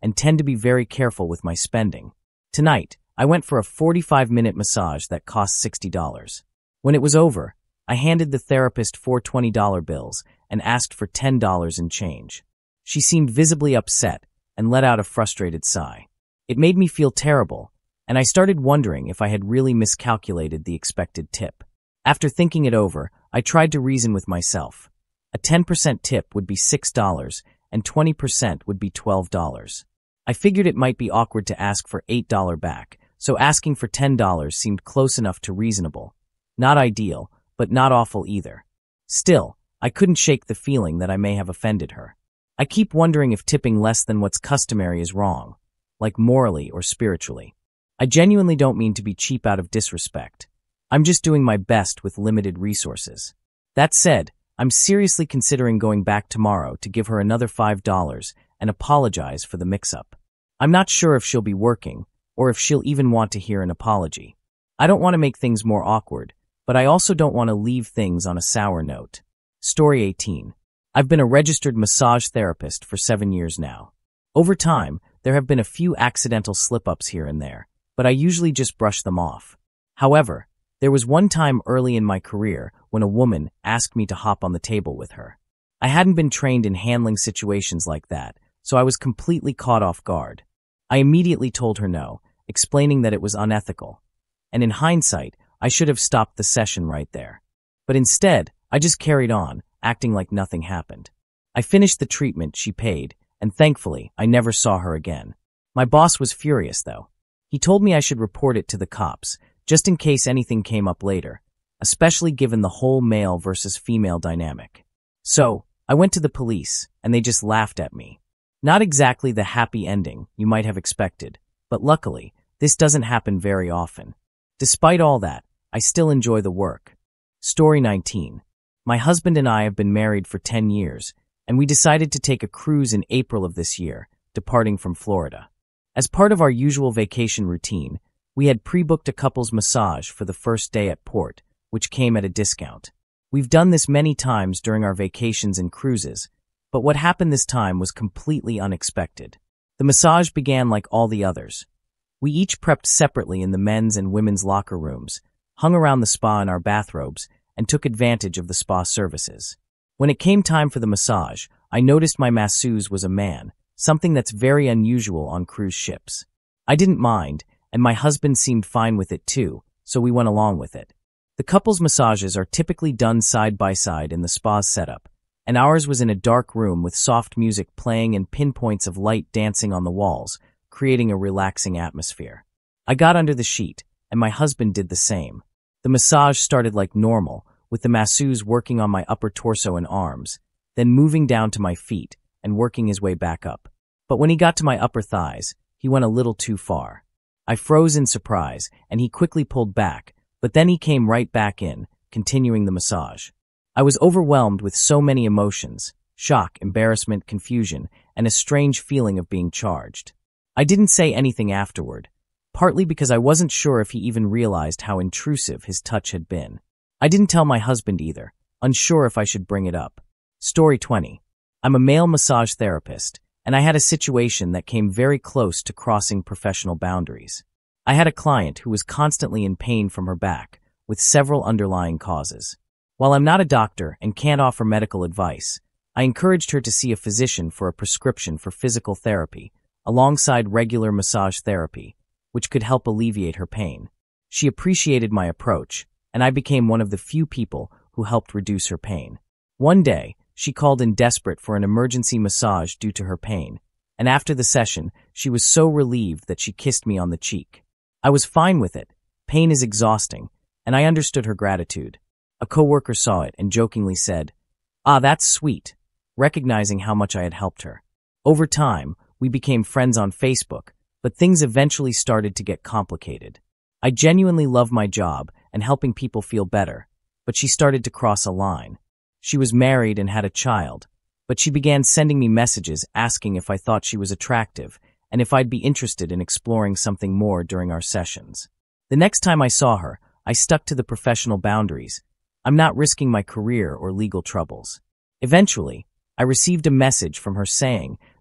and tend to be very careful with my spending. Tonight, I went for a 45-minute massage that cost $60. When it was over, I handed the therapist 4 $20 bills and asked for $10 in change. She seemed visibly upset and let out a frustrated sigh. It made me feel terrible, and I started wondering if I had really miscalculated the expected tip. After thinking it over, I tried to reason with myself. A 10% tip would be $6 and 20% would be $12. I figured it might be awkward to ask for $8 back, so asking for $10 seemed close enough to reasonable. Not ideal, but not awful either. Still, I couldn't shake the feeling that I may have offended her. I keep wondering if tipping less than what's customary is wrong, like morally or spiritually. I genuinely don't mean to be cheap out of disrespect. I'm just doing my best with limited resources. That said, I'm seriously considering going back tomorrow to give her another $5 and apologize for the mix-up. I'm not sure if she'll be working, or if she'll even want to hear an apology. I don't want to make things more awkward, but I also don't want to leave things on a sour note. Story 18. I've been a registered massage therapist for 7 years now. Over time, there have been a few accidental slip-ups here and there, but I usually just brush them off. However, there was one time early in my career when a woman asked me to hop on the table with her. I hadn't been trained in handling situations like that, so I was completely caught off guard. I immediately told her no, explaining that it was unethical. And in hindsight, I should have stopped the session right there. But instead, I just carried on, acting like nothing happened. I finished the treatment she paid, and thankfully, I never saw her again. My boss was furious, though. He told me I should report it to the cops, just in case anything came up later, especially given the whole male versus female dynamic. So, I went to the police, and they just laughed at me. Not exactly the happy ending you might have expected, but luckily, this doesn't happen very often. Despite all that, I still enjoy the work. Story 19. My husband and I have been married for 10 years, and we decided to take a cruise in April of this year, departing from Florida. As part of our usual vacation routine, we had pre-booked a couple's massage for the first day at port, which came at a discount. We've done this many times during our vacations and cruises, but what happened this time was completely unexpected. The massage began like all the others. We each prepped separately in the men's and women's locker rooms, hung around the spa in our bathrobes, and took advantage of the spa services. When it came time for the massage, I noticed my masseuse was a man, something that's very unusual on cruise ships. I didn't mind, and my husband seemed fine with it too, so we went along with it. The couple's massages are typically done side by side in the spa's setup, and ours was in a dark room with soft music playing and pinpoints of light dancing on the walls, creating a relaxing atmosphere. I got under the sheet, and my husband did the same. The massage started like normal, with the masseuse working on my upper torso and arms, then moving down to my feet and working his way back up. But when he got to my upper thighs, he went a little too far. I froze in surprise, and he quickly pulled back, but then he came right back in, continuing the massage. I was overwhelmed with so many emotions: shock, embarrassment, confusion, and a strange feeling of being charged. I didn't say anything afterward, partly because I wasn't sure if he even realized how intrusive his touch had been. I didn't tell my husband either, unsure if I should bring it up. Story 20. I'm a male massage therapist, and I had a situation that came very close to crossing professional boundaries. I had a client who was constantly in pain from her back, with several underlying causes. While I'm not a doctor and can't offer medical advice, I encouraged her to see a physician for a prescription for physical therapy, alongside regular massage therapy, which could help alleviate her pain. She appreciated my approach, and I became one of the few people who helped reduce her pain. One day, she called in desperate for an emergency massage due to her pain, and after the session, she was so relieved that she kissed me on the cheek. I was fine with it. Pain is exhausting, and I understood her gratitude. A coworker saw it and jokingly said, "Ah, that's sweet," recognizing how much I had helped her. Over time, we became friends on Facebook, but things eventually started to get complicated. I genuinely love my job and helping people feel better, but she started to cross a line. She was married and had a child, but she began sending me messages asking if I thought she was attractive and if I'd be interested in exploring something more during our sessions. The next time I saw her, I stuck to the professional boundaries. I'm not risking my career or legal troubles. Eventually, I received a message from her saying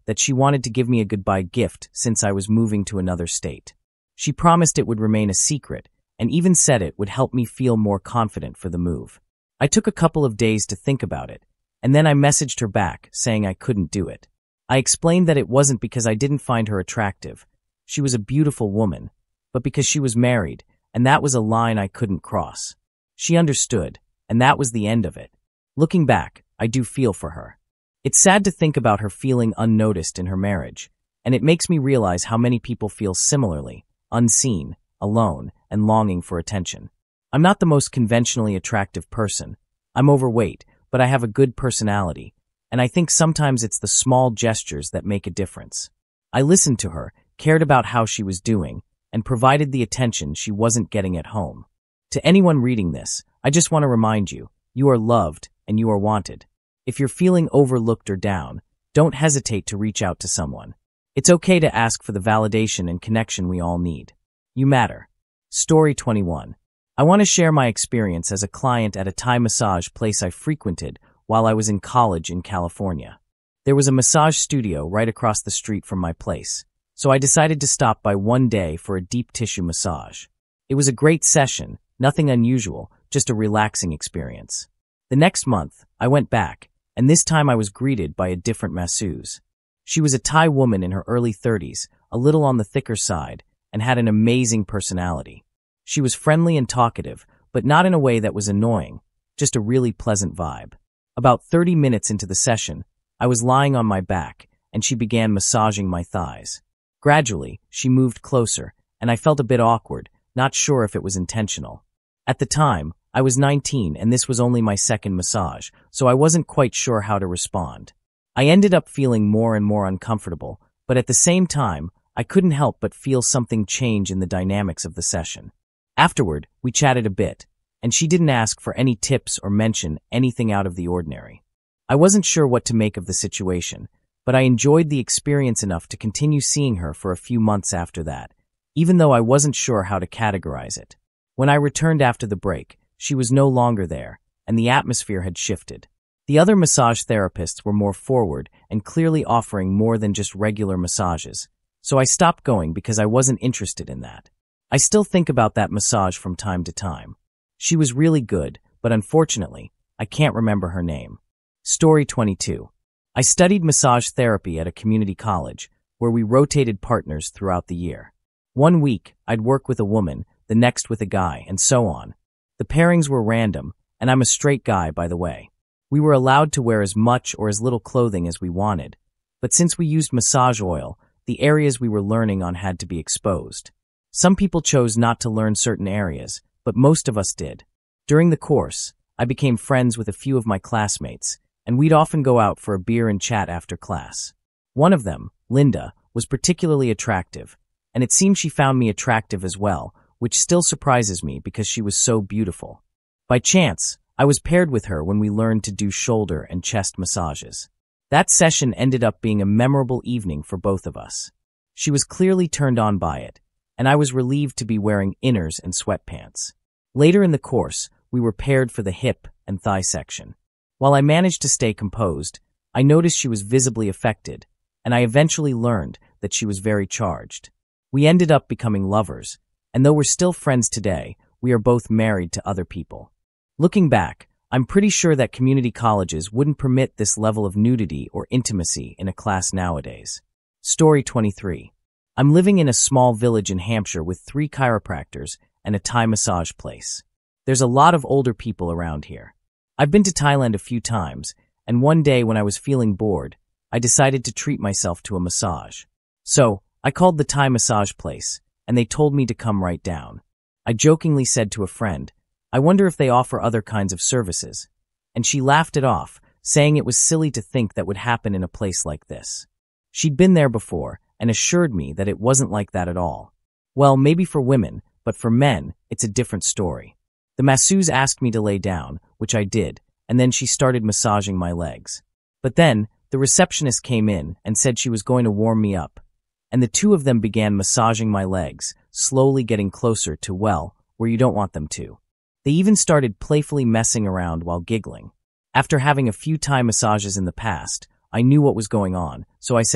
that she wanted to give me a goodbye gift since I was moving to another state. She promised it would remain a secret, and even said it would help me feel more confident for the move. I took a couple of days to think about it, and then I messaged her back, saying I couldn't do it. I explained that it wasn't because I didn't find her attractive. She was a beautiful woman, but because she was married, and that was a line I couldn't cross. She understood, and that was the end of it. Looking back, I do feel for her. It's sad to think about her feeling unnoticed in her marriage, and it makes me realize how many people feel similarly, unseen, alone, and longing for attention. I'm not the most conventionally attractive person. I'm overweight, but I have a good personality, and I think sometimes it's the small gestures that make a difference. I listened to her, cared about how she was doing, and provided the attention she wasn't getting at home. To anyone reading this, I just want to remind you, you are loved and you are wanted. If you're feeling overlooked or down, don't hesitate to reach out to someone. It's okay to ask for the validation and connection we all need. You matter. Story 21. I want to share my experience as a client at a Thai massage place I frequented while I was in college in California. There was a massage studio right across the street from my place, so I decided to stop by one day for a deep tissue massage. It was a great session, nothing unusual, just a relaxing experience. The next month, I went back, and this time I was greeted by a different masseuse. She was a Thai woman in her early 30s, a little on the thicker side, and had an amazing personality. She was friendly and talkative, but not in a way that was annoying, just a really pleasant vibe. About 30 minutes into the session, I was lying on my back, and she began massaging my thighs. Gradually, she moved closer, and I felt a bit awkward, not sure if it was intentional. At the time, I was 19 and this was only my second massage, so I wasn't quite sure how to respond. I ended up feeling more and more uncomfortable, but at the same time, I couldn't help but feel something change in the dynamics of the session. Afterward, we chatted a bit, and she didn't ask for any tips or mention anything out of the ordinary. I wasn't sure what to make of the situation, but I enjoyed the experience enough to continue seeing her for a few months after that, even though I wasn't sure how to categorize it. When I returned after the break, she was no longer there, and the atmosphere had shifted. The other massage therapists were more forward and clearly offering more than just regular massages, so I stopped going because I wasn't interested in that. I still think about that massage from time to time. She was really good, but unfortunately, I can't remember her name. Story 22. I studied massage therapy at a community college, where we rotated partners throughout the year. One week, I'd work with a woman, the next with a guy, and so on. The pairings were random, and I'm a straight guy, by the way. We were allowed to wear as much or as little clothing as we wanted, but since we used massage oil, the areas we were learning on had to be exposed. Some people chose not to learn certain areas, but most of us did. During the course, I became friends with a few of my classmates, and we'd often go out for a beer and chat after class. One of them, Linda, was particularly attractive, and it seemed she found me attractive as well, which still surprises me because she was so beautiful. By chance, I was paired with her when we learned to do shoulder and chest massages. That session ended up being a memorable evening for both of us. She was clearly turned on by it, and I was relieved to be wearing inners and sweatpants. Later in the course, we were paired for the hip and thigh section. While I managed to stay composed, I noticed she was visibly affected, and I eventually learned that she was very charged. We ended up becoming lovers, and though we're still friends today, we are both married to other people. Looking back, I'm pretty sure that community colleges wouldn't permit this level of nudity or intimacy in a class nowadays. Story 23. I'm living in a small village in Hampshire with 3 chiropractors and a Thai massage place. There's a lot of older people around here. I've been to Thailand a few times, and one day when I was feeling bored, I decided to treat myself to a massage. So, I called the Thai massage place, and they told me to come right down. I jokingly said to a friend, I wonder if they offer other kinds of services, and she laughed it off, saying it was silly to think that would happen in a place like this. She'd been there before, and assured me that it wasn't like that at all. Well, maybe for women, but for men, it's a different story. The masseuse asked me to lay down, which I did, and then she started massaging my legs. But then, the receptionist came in and said she was going to warm me up, and the two of them began massaging my legs, slowly getting closer to, well, where you don't want them to. They even started playfully messing around while giggling. After having a few Thai massages in the past, I knew what was going on, so I said,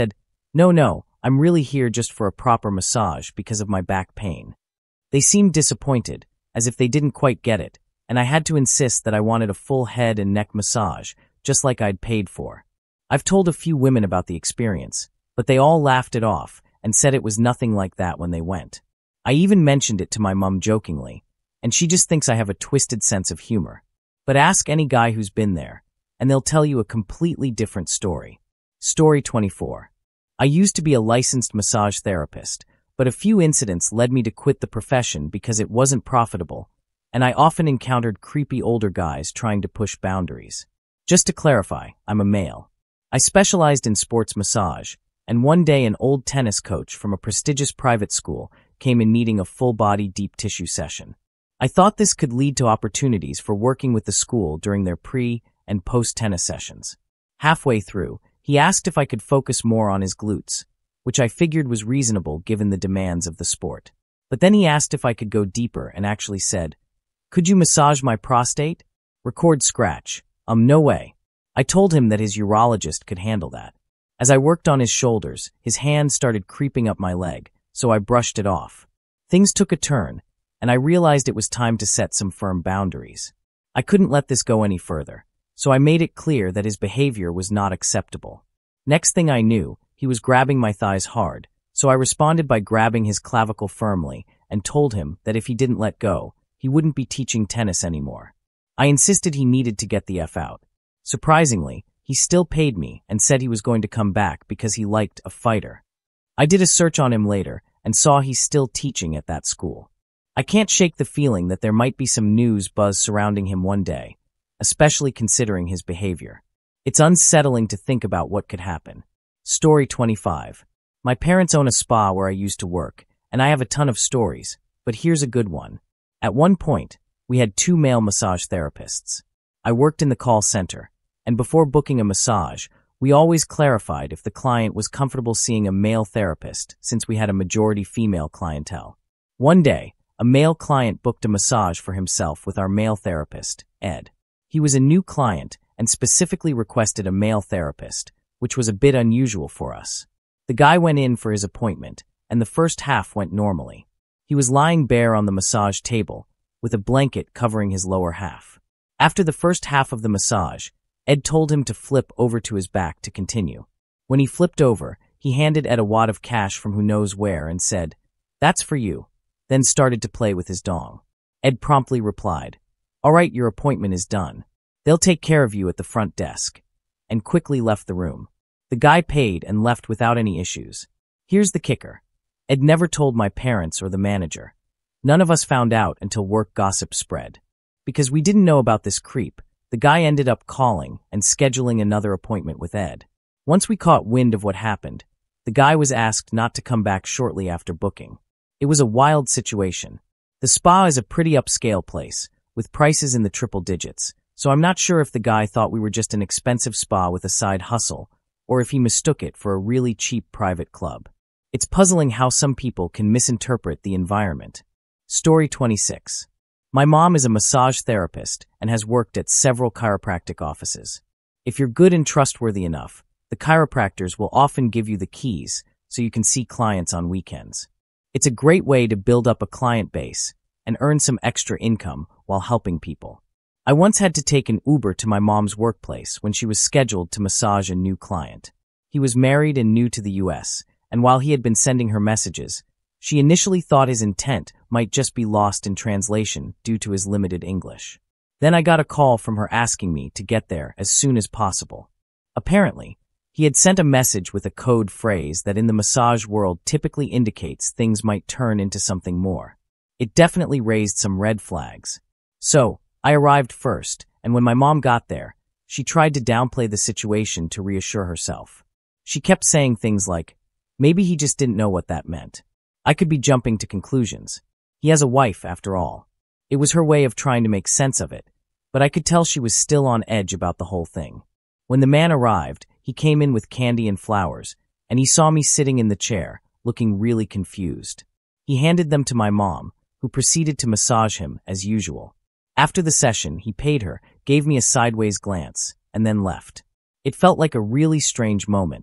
No, I'm really here just for a proper massage because of my back pain. They seemed disappointed, as if they didn't quite get it, and I had to insist that I wanted a full head and neck massage, just like I'd paid for. I've told a few women about the experience, but they all laughed it off and said it was nothing like that when they went. I even mentioned it to my mom jokingly, and she just thinks I have a twisted sense of humor. But ask any guy who's been there, and they'll tell you a completely different story. Story 24. I used to be a licensed massage therapist, but a few incidents led me to quit the profession because it wasn't profitable, and I often encountered creepy older guys trying to push boundaries. Just to clarify, I'm a male. I specialized in sports massage, and one day an old tennis coach from a prestigious private school came in needing a full-body deep tissue session. I thought this could lead to opportunities for working with the school during their pre- and post-tennis sessions. Halfway through, he asked if I could focus more on his glutes, which I figured was reasonable given the demands of the sport. But then he asked if I could go deeper and actually said, "Could you massage my prostate?" Record scratch. No way. I told him that his urologist could handle that. As I worked on his shoulders, his hand started creeping up my leg, so I brushed it off. Things took a turn, and I realized it was time to set some firm boundaries. I couldn't let this go any further, so I made it clear that his behavior was not acceptable. Next thing I knew, he was grabbing my thighs hard, so I responded by grabbing his clavicle firmly and told him that if he didn't let go, he wouldn't be teaching tennis anymore. I insisted he needed to get the F out. Surprisingly, he still paid me and said he was going to come back because he liked a fighter. I did a search on him later and saw he's still teaching at that school. I can't shake the feeling that there might be some news buzz surrounding him one day, especially considering his behavior. It's unsettling to think about what could happen. Story 25. My parents own a spa where I used to work, and I have a ton of stories, but here's a good one. At one point, we had 2 male massage therapists. I worked in the call center, and before booking a massage, we always clarified if the client was comfortable seeing a male therapist since we had a majority female clientele. One day, a male client booked a massage for himself with our male therapist, Ed. He was a new client and specifically requested a male therapist, which was a bit unusual for us. The guy went in for his appointment, and the first half went normally. He was lying bare on the massage table, with a blanket covering his lower half. After the first half of the massage, Ed told him to flip over to his back to continue. When he flipped over, he handed Ed a wad of cash from who knows where and said, "That's for you," then started to play with his dong. Ed promptly replied, "All right, your appointment is done. They'll take care of you at the front desk," and quickly left the room. The guy paid and left without any issues. Here's the kicker. Ed never told my parents or the manager. None of us found out until work gossip spread. Because we didn't know about this creep, the guy ended up calling and scheduling another appointment with Ed. Once we caught wind of what happened, the guy was asked not to come back shortly after booking. It was a wild situation. The spa is a pretty upscale place, with prices in the triple digits, so I'm not sure if the guy thought we were just an expensive spa with a side hustle, or if he mistook it for a really cheap private club. It's puzzling how some people can misinterpret the environment. Story 26. My mom is a massage therapist and has worked at several chiropractic offices. If you're good and trustworthy enough, the chiropractors will often give you the keys so you can see clients on weekends. It's a great way to build up a client base and earn some extra income while helping people. I once had to take an Uber to my mom's workplace when she was scheduled to massage a new client. He was married and new to the US, and while he had been sending her messages, she initially thought his intent might just be lost in translation due to his limited English. Then I got a call from her asking me to get there as soon as possible. Apparently, he had sent a message with a code phrase that in the massage world typically indicates things might turn into something more. It definitely raised some red flags. So, I arrived first, and when my mom got there, she tried to downplay the situation to reassure herself. She kept saying things like, "Maybe he just didn't know what that meant." I could be jumping to conclusions. He has a wife, after all. It was her way of trying to make sense of it, but I could tell she was still on edge about the whole thing. When the man arrived, he came in with candy and flowers, and he saw me sitting in the chair, looking really confused. He handed them to my mom, who proceeded to massage him as usual. After the session, he paid her, gave me a sideways glance, and then left. It felt like a really strange moment,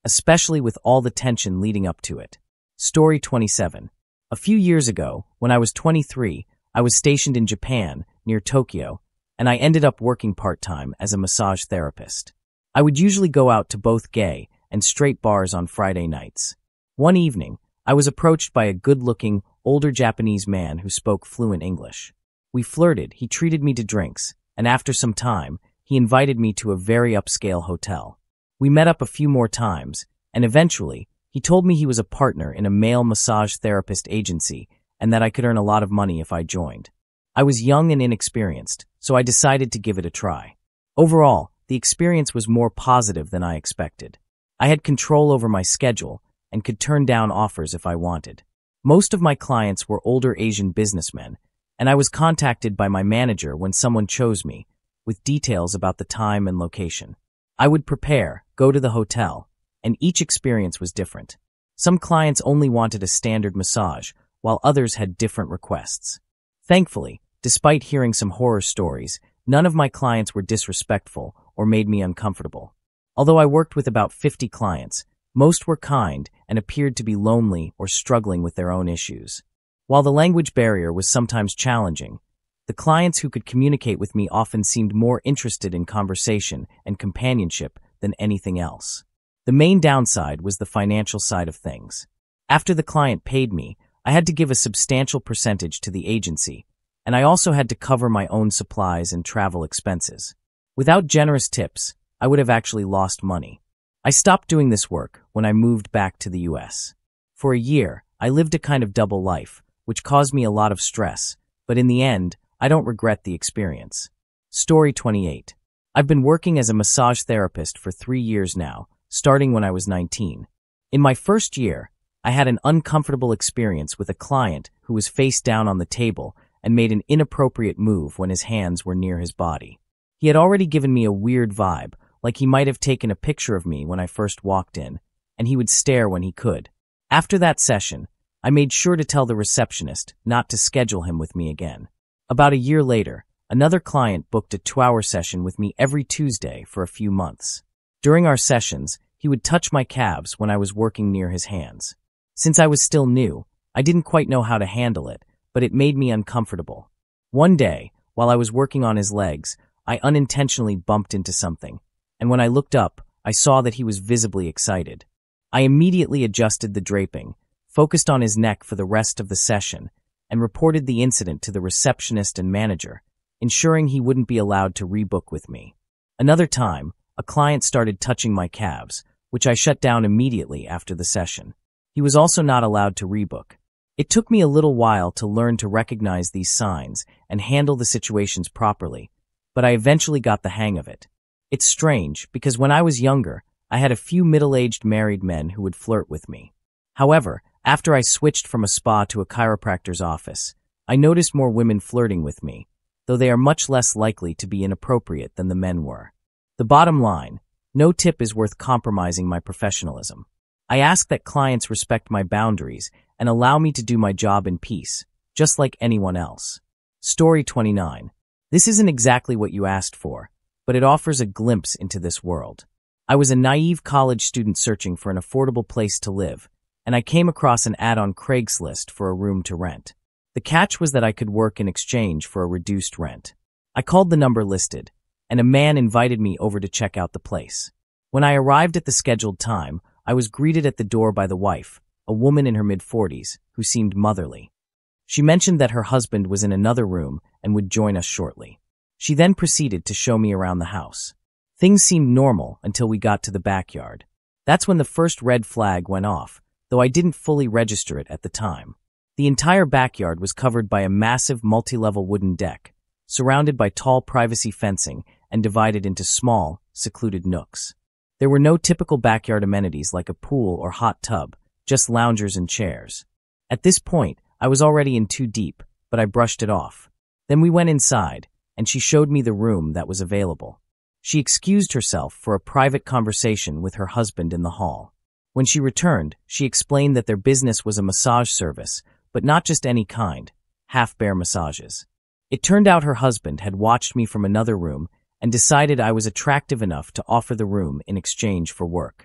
especially with all the tension leading up to it. Story 27. A few years ago, when I was 23, I was stationed in Japan, near Tokyo, and I ended up working part-time as a massage therapist. I would usually go out to both gay and straight bars on Friday nights. One evening, I was approached by a good-looking, older Japanese man who spoke fluent English. We flirted, he treated me to drinks, and after some time, he invited me to a very upscale hotel. We met up a few more times, and eventually, he told me he was a partner in a male massage therapist agency and that I could earn a lot of money if I joined. I was young and inexperienced, so I decided to give it a try. Overall, the experience was more positive than I expected. I had control over my schedule and could turn down offers if I wanted. Most of my clients were older Asian businessmen, and I was contacted by my manager when someone chose me, with details about the time and location. I would prepare, go to the hotel, and each experience was different. Some clients only wanted a standard massage, while others had different requests. Thankfully, despite hearing some horror stories, none of my clients were disrespectful or made me uncomfortable. Although I worked with about 50 clients, most were kind and appeared to be lonely or struggling with their own issues. While the language barrier was sometimes challenging, the clients who could communicate with me often seemed more interested in conversation and companionship than anything else. The main downside was the financial side of things. After the client paid me, I had to give a substantial percentage to the agency, and I also had to cover my own supplies and travel expenses. Without generous tips, I would have actually lost money. I stopped doing this work when I moved back to the US. For a year, I lived a kind of double life, which caused me a lot of stress, but in the end, I don't regret the experience. Story 28. I've been working as a massage therapist for 3 years now, starting when I was 19. In my first year, I had an uncomfortable experience with a client who was face down on the table and made an inappropriate move when his hands were near his body. He had already given me a weird vibe, like he might have taken a picture of me when I first walked in, and he would stare when he could. After that session, I made sure to tell the receptionist not to schedule him with me again. About a year later, another client booked a 2-hour session with me every Tuesday for a few months. During our sessions, he would touch my calves when I was working near his hands. Since I was still new, I didn't quite know how to handle it, but it made me uncomfortable. One day, while I was working on his legs, I unintentionally bumped into something, and when I looked up, I saw that he was visibly excited. I immediately adjusted the draping, focused on his neck for the rest of the session, and reported the incident to the receptionist and manager, ensuring he wouldn't be allowed to rebook with me. Another time, a client started touching my calves, which I shut down immediately after the session. He was also not allowed to rebook. It took me a little while to learn to recognize these signs and handle the situations properly, but I eventually got the hang of it. It's strange because when I was younger, I had a few middle-aged married men who would flirt with me. However, after I switched from a spa to a chiropractor's office, I noticed more women flirting with me, though they are much less likely to be inappropriate than the men were. The bottom line, no tip is worth compromising my professionalism. I ask that clients respect my boundaries and allow me to do my job in peace, just like anyone else. Story 29. This isn't exactly what you asked for, but it offers a glimpse into this world. I was a naive college student searching for an affordable place to live, and I came across an ad on Craigslist for a room to rent. The catch was that I could work in exchange for a reduced rent. I called the number listed, and a man invited me over to check out the place. When I arrived at the scheduled time, I was greeted at the door by the wife, a woman in her mid-40s, who seemed motherly. She mentioned that her husband was in another room and would join us shortly. She then proceeded to show me around the house. Things seemed normal until we got to the backyard. That's when the first red flag went off, though I didn't fully register it at the time. The entire backyard was covered by a massive multi-level wooden deck, surrounded by tall privacy fencing and divided into small, secluded nooks. There were no typical backyard amenities like a pool or hot tub, just loungers and chairs. At this point, I was already in too deep, but I brushed it off. Then we went inside, and she showed me the room that was available. She excused herself for a private conversation with her husband in the hall. When she returned, she explained that their business was a massage service, but not just any kind, half-bare massages. It turned out her husband had watched me from another room and decided I was attractive enough to offer the room in exchange for work.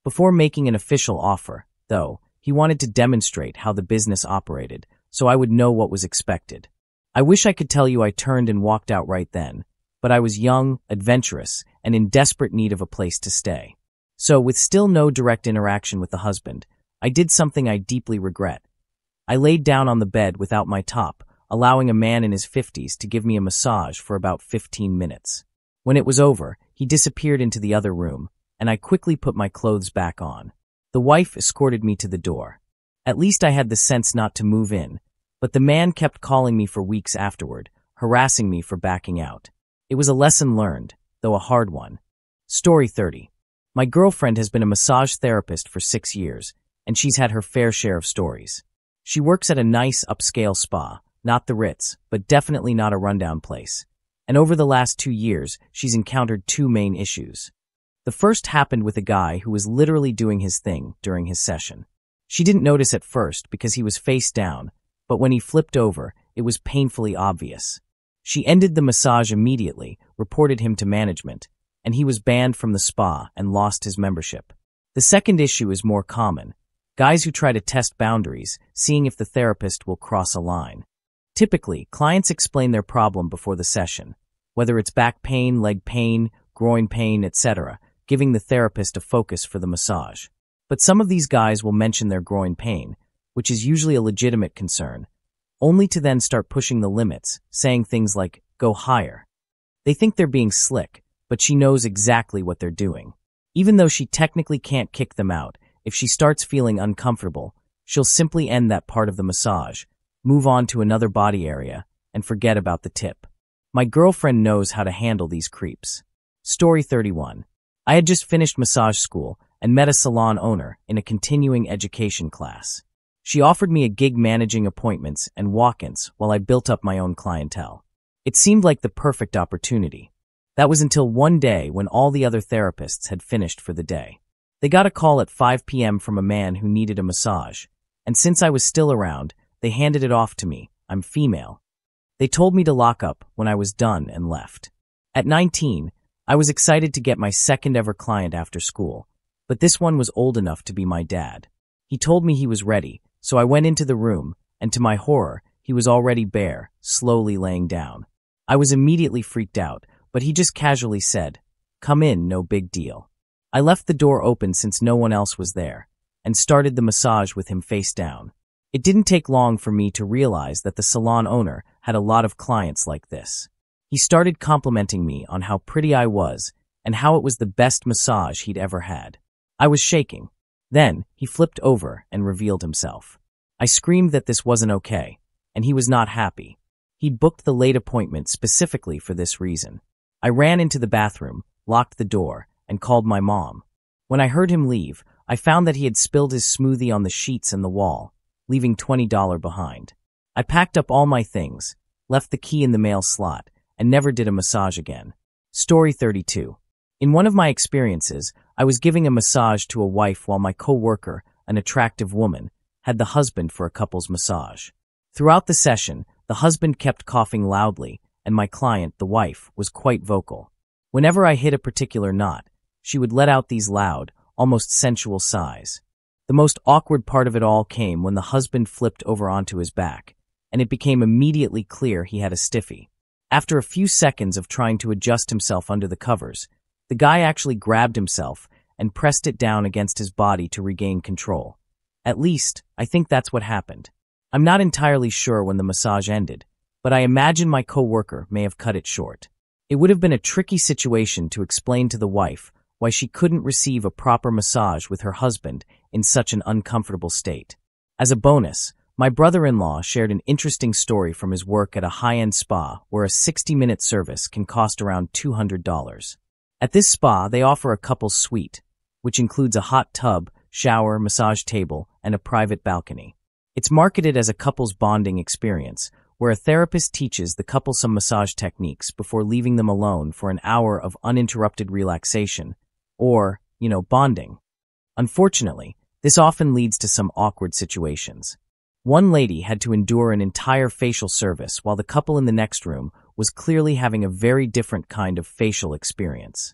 Before making an official offer, though, he wanted to demonstrate how the business operated, so I would know what was expected. I wish I could tell you I turned and walked out right then, but I was young, adventurous, and in desperate need of a place to stay. So, with still no direct interaction with the husband, I did something I deeply regret. I laid down on the bed without my top, allowing a man in his 50s to give me a massage for about 15 minutes. When it was over, he disappeared into the other room, and I quickly put my clothes back on. The wife escorted me to the door. At least I had the sense not to move in, but the man kept calling me for weeks afterward, harassing me for backing out. It was a lesson learned, though a hard one. Story 30. My girlfriend has been a massage therapist for 6 years, and she's had her fair share of stories. She works at a nice upscale spa, not the Ritz, but definitely not a rundown place. And over the last 2 years, she's encountered 2 main issues. The first happened with a guy who was literally doing his thing during his session. She didn't notice at first because he was face down, but when he flipped over, it was painfully obvious. She ended the massage immediately, reported him to management, and he was banned from the spa and lost his membership. The second issue is more common. Guys who try to test boundaries, seeing if the therapist will cross a line. Typically, clients explain their problem before the session, whether it's back pain, leg pain, groin pain, etc., giving the therapist a focus for the massage. But some of these guys will mention their groin pain, which is usually a legitimate concern, only to then start pushing the limits, saying things like, go higher. They think they're being slick, but she knows exactly what they're doing. Even though she technically can't kick them out, if she starts feeling uncomfortable, she'll simply end that part of the massage, move on to another body area, and forget about the tip. My girlfriend knows how to handle these creeps. Story 31. I had just finished massage school and met a salon owner in a continuing education class. She offered me a gig managing appointments and walk-ins while I built up my own clientele. It seemed like the perfect opportunity. That was until one day when all the other therapists had finished for the day. They got a call at 5 p.m. from a man who needed a massage, and since I was still around, they handed it off to me. I'm female. They told me to lock up when I was done and left. At 19, I was excited to get my second ever client after school, but this one was old enough to be my dad. He told me he was ready, so I went into the room, and to my horror, he was already bare, slowly laying down. I was immediately freaked out, but he just casually said, "Come in, no big deal." I left the door open since no one else was there, and started the massage with him face down. It didn't take long for me to realize that the salon owner had a lot of clients like this. He started complimenting me on how pretty I was and how it was the best massage he'd ever had. I was shaking. Then, he flipped over and revealed himself. I screamed that this wasn't okay, and he was not happy. He'd booked the late appointment specifically for this reason. I ran into the bathroom, locked the door, and called my mom. When I heard him leave, I found that he had spilled his smoothie on the sheets and the wall, leaving $20 behind. I packed up all my things, left the key in the mail slot, and never did a massage again. Story 32. In one of my experiences, I was giving a massage to a wife while my co-worker, an attractive woman, had the husband for a couple's massage. Throughout the session, the husband kept coughing loudly, and my client, the wife, was quite vocal. Whenever I hit a particular knot, she would let out these loud, almost sensual sighs. The most awkward part of it all came when the husband flipped over onto his back, and it became immediately clear he had a stiffy. After a few seconds of trying to adjust himself under the covers, the guy actually grabbed himself and pressed it down against his body to regain control. At least, I think that's what happened. I'm not entirely sure when the massage ended, but I imagine my co-worker may have cut it short. It would have been a tricky situation to explain to the wife why she couldn't receive a proper massage with her husband in such an uncomfortable state. As a bonus, my brother-in-law shared an interesting story from his work at a high-end spa where a 60-minute service can cost around $200. At this spa, they offer a couple's suite, which includes a hot tub, shower, massage table, and a private balcony. It's marketed as a couple's bonding experience, where a therapist teaches the couple some massage techniques before leaving them alone for an hour of uninterrupted relaxation, or, bonding. Unfortunately, this often leads to some awkward situations. One lady had to endure an entire facial service while the couple in the next room was clearly having a very different kind of facial experience.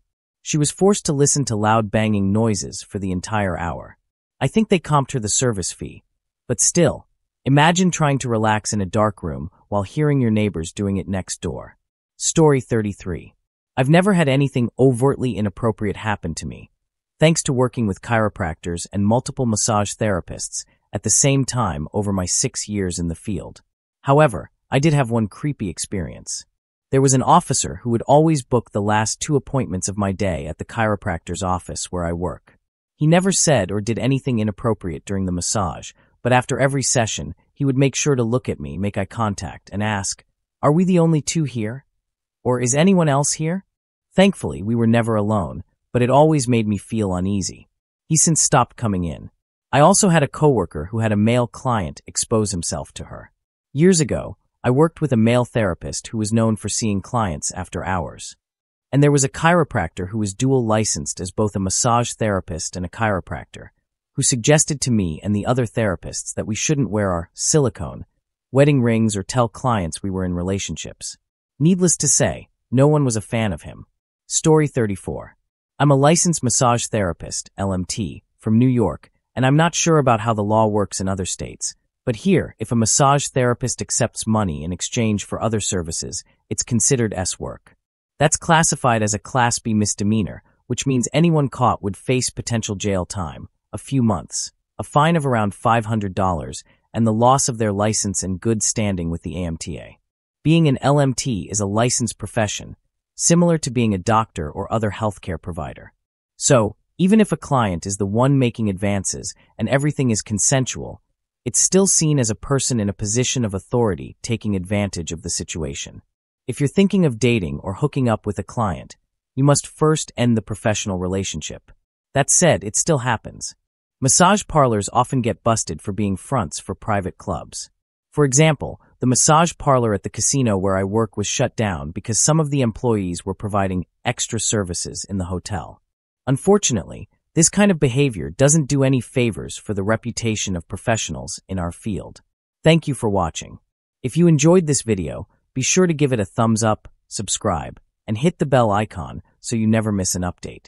She was forced to listen to loud banging noises for the entire hour. I think they comped her the service fee. But still, imagine trying to relax in a dark room while hearing your neighbors doing it next door. Story 33. I've never had anything overtly inappropriate happen to me, thanks to working with chiropractors and multiple massage therapists at the same time over my 6 years in the field. However, I did have one creepy experience. There was an officer who would always book the last 2 appointments of my day at the chiropractor's office where I work. He never said or did anything inappropriate during the massage, but after every session, he would make sure to look at me, make eye contact, and ask, "Are we the only 2 here? Or is anyone else here?" Thankfully, we were never alone, but it always made me feel uneasy. He since stopped coming in. I also had a coworker who had a male client expose himself to her. Years ago, I worked with a male therapist who was known for seeing clients after hours. And there was a chiropractor who was dual licensed as both a massage therapist and a chiropractor, who suggested to me and the other therapists that we shouldn't wear our silicone, wedding rings, or tell clients we were in relationships. Needless to say, no one was a fan of him. Story 34. I'm a licensed massage therapist, LMT, from New York, and I'm not sure about how the law works in other states. But here, if a massage therapist accepts money in exchange for other services, it's considered S-work. That's classified as a Class B misdemeanor, which means anyone caught would face potential jail time, a few months, a fine of around $500, and the loss of their license and good standing with the AMTA. Being an LMT is a licensed profession, similar to being a doctor or other healthcare provider. So, even if a client is the one making advances and everything is consensual, it's still seen as a person in a position of authority taking advantage of the situation. If you're thinking of dating or hooking up with a client, you must first end the professional relationship. That said, it still happens. Massage parlors often get busted for being fronts for private clubs. For example, the massage parlor at the casino where I work was shut down because some of the employees were providing extra services in the hotel. Unfortunately, this kind of behavior doesn't do any favors for the reputation of professionals in our field. Thank you for watching. If you enjoyed this video, be sure to give it a thumbs up, subscribe, and hit the bell icon so you never miss an update.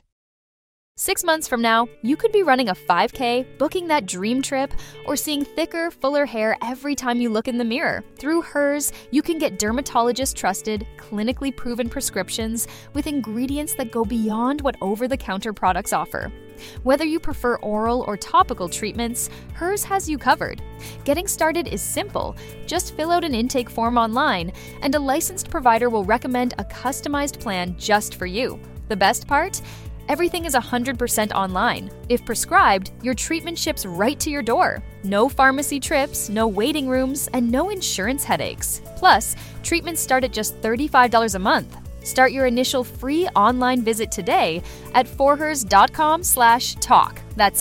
6 months from now, you could be running a 5K, booking that dream trip, or seeing thicker, fuller hair every time you look in the mirror. Through Hers, you can get dermatologist-trusted, clinically proven prescriptions with ingredients that go beyond what over-the-counter products offer. Whether you prefer oral or topical treatments, Hers has you covered. Getting started is simple. Just fill out an intake form online, and a licensed provider will recommend a customized plan just for you. The best part? Everything is 100% online. If prescribed, your treatment ships right to your door. No pharmacy trips, no waiting rooms, and no insurance headaches. Plus, treatments start at just $35 a month. Start your initial free online visit today at forhers.com/talk. That's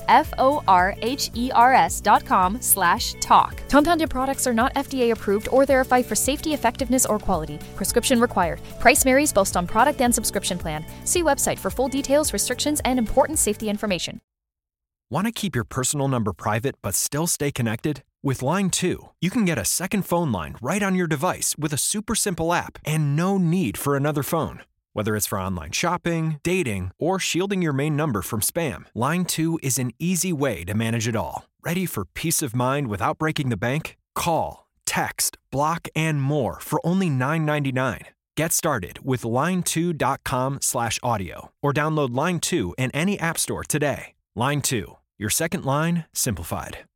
forhers.com/talk. Compounded products are not FDA approved or verified for safety, effectiveness, or quality. Prescription required. Price varies based on product and subscription plan. See website for full details, restrictions, and important safety information. Want to keep your personal number private but still stay connected? With Line 2, you can get a second phone line right on your device with a super simple app and no need for another phone. Whether it's for online shopping, dating, or shielding your main number from spam, Line 2 is an easy way to manage it all. Ready for peace of mind without breaking the bank? Call, text, block, and more for only $9.99. Get started with line2.com/audio or download Line 2 in any app store today. Line 2, your second line simplified.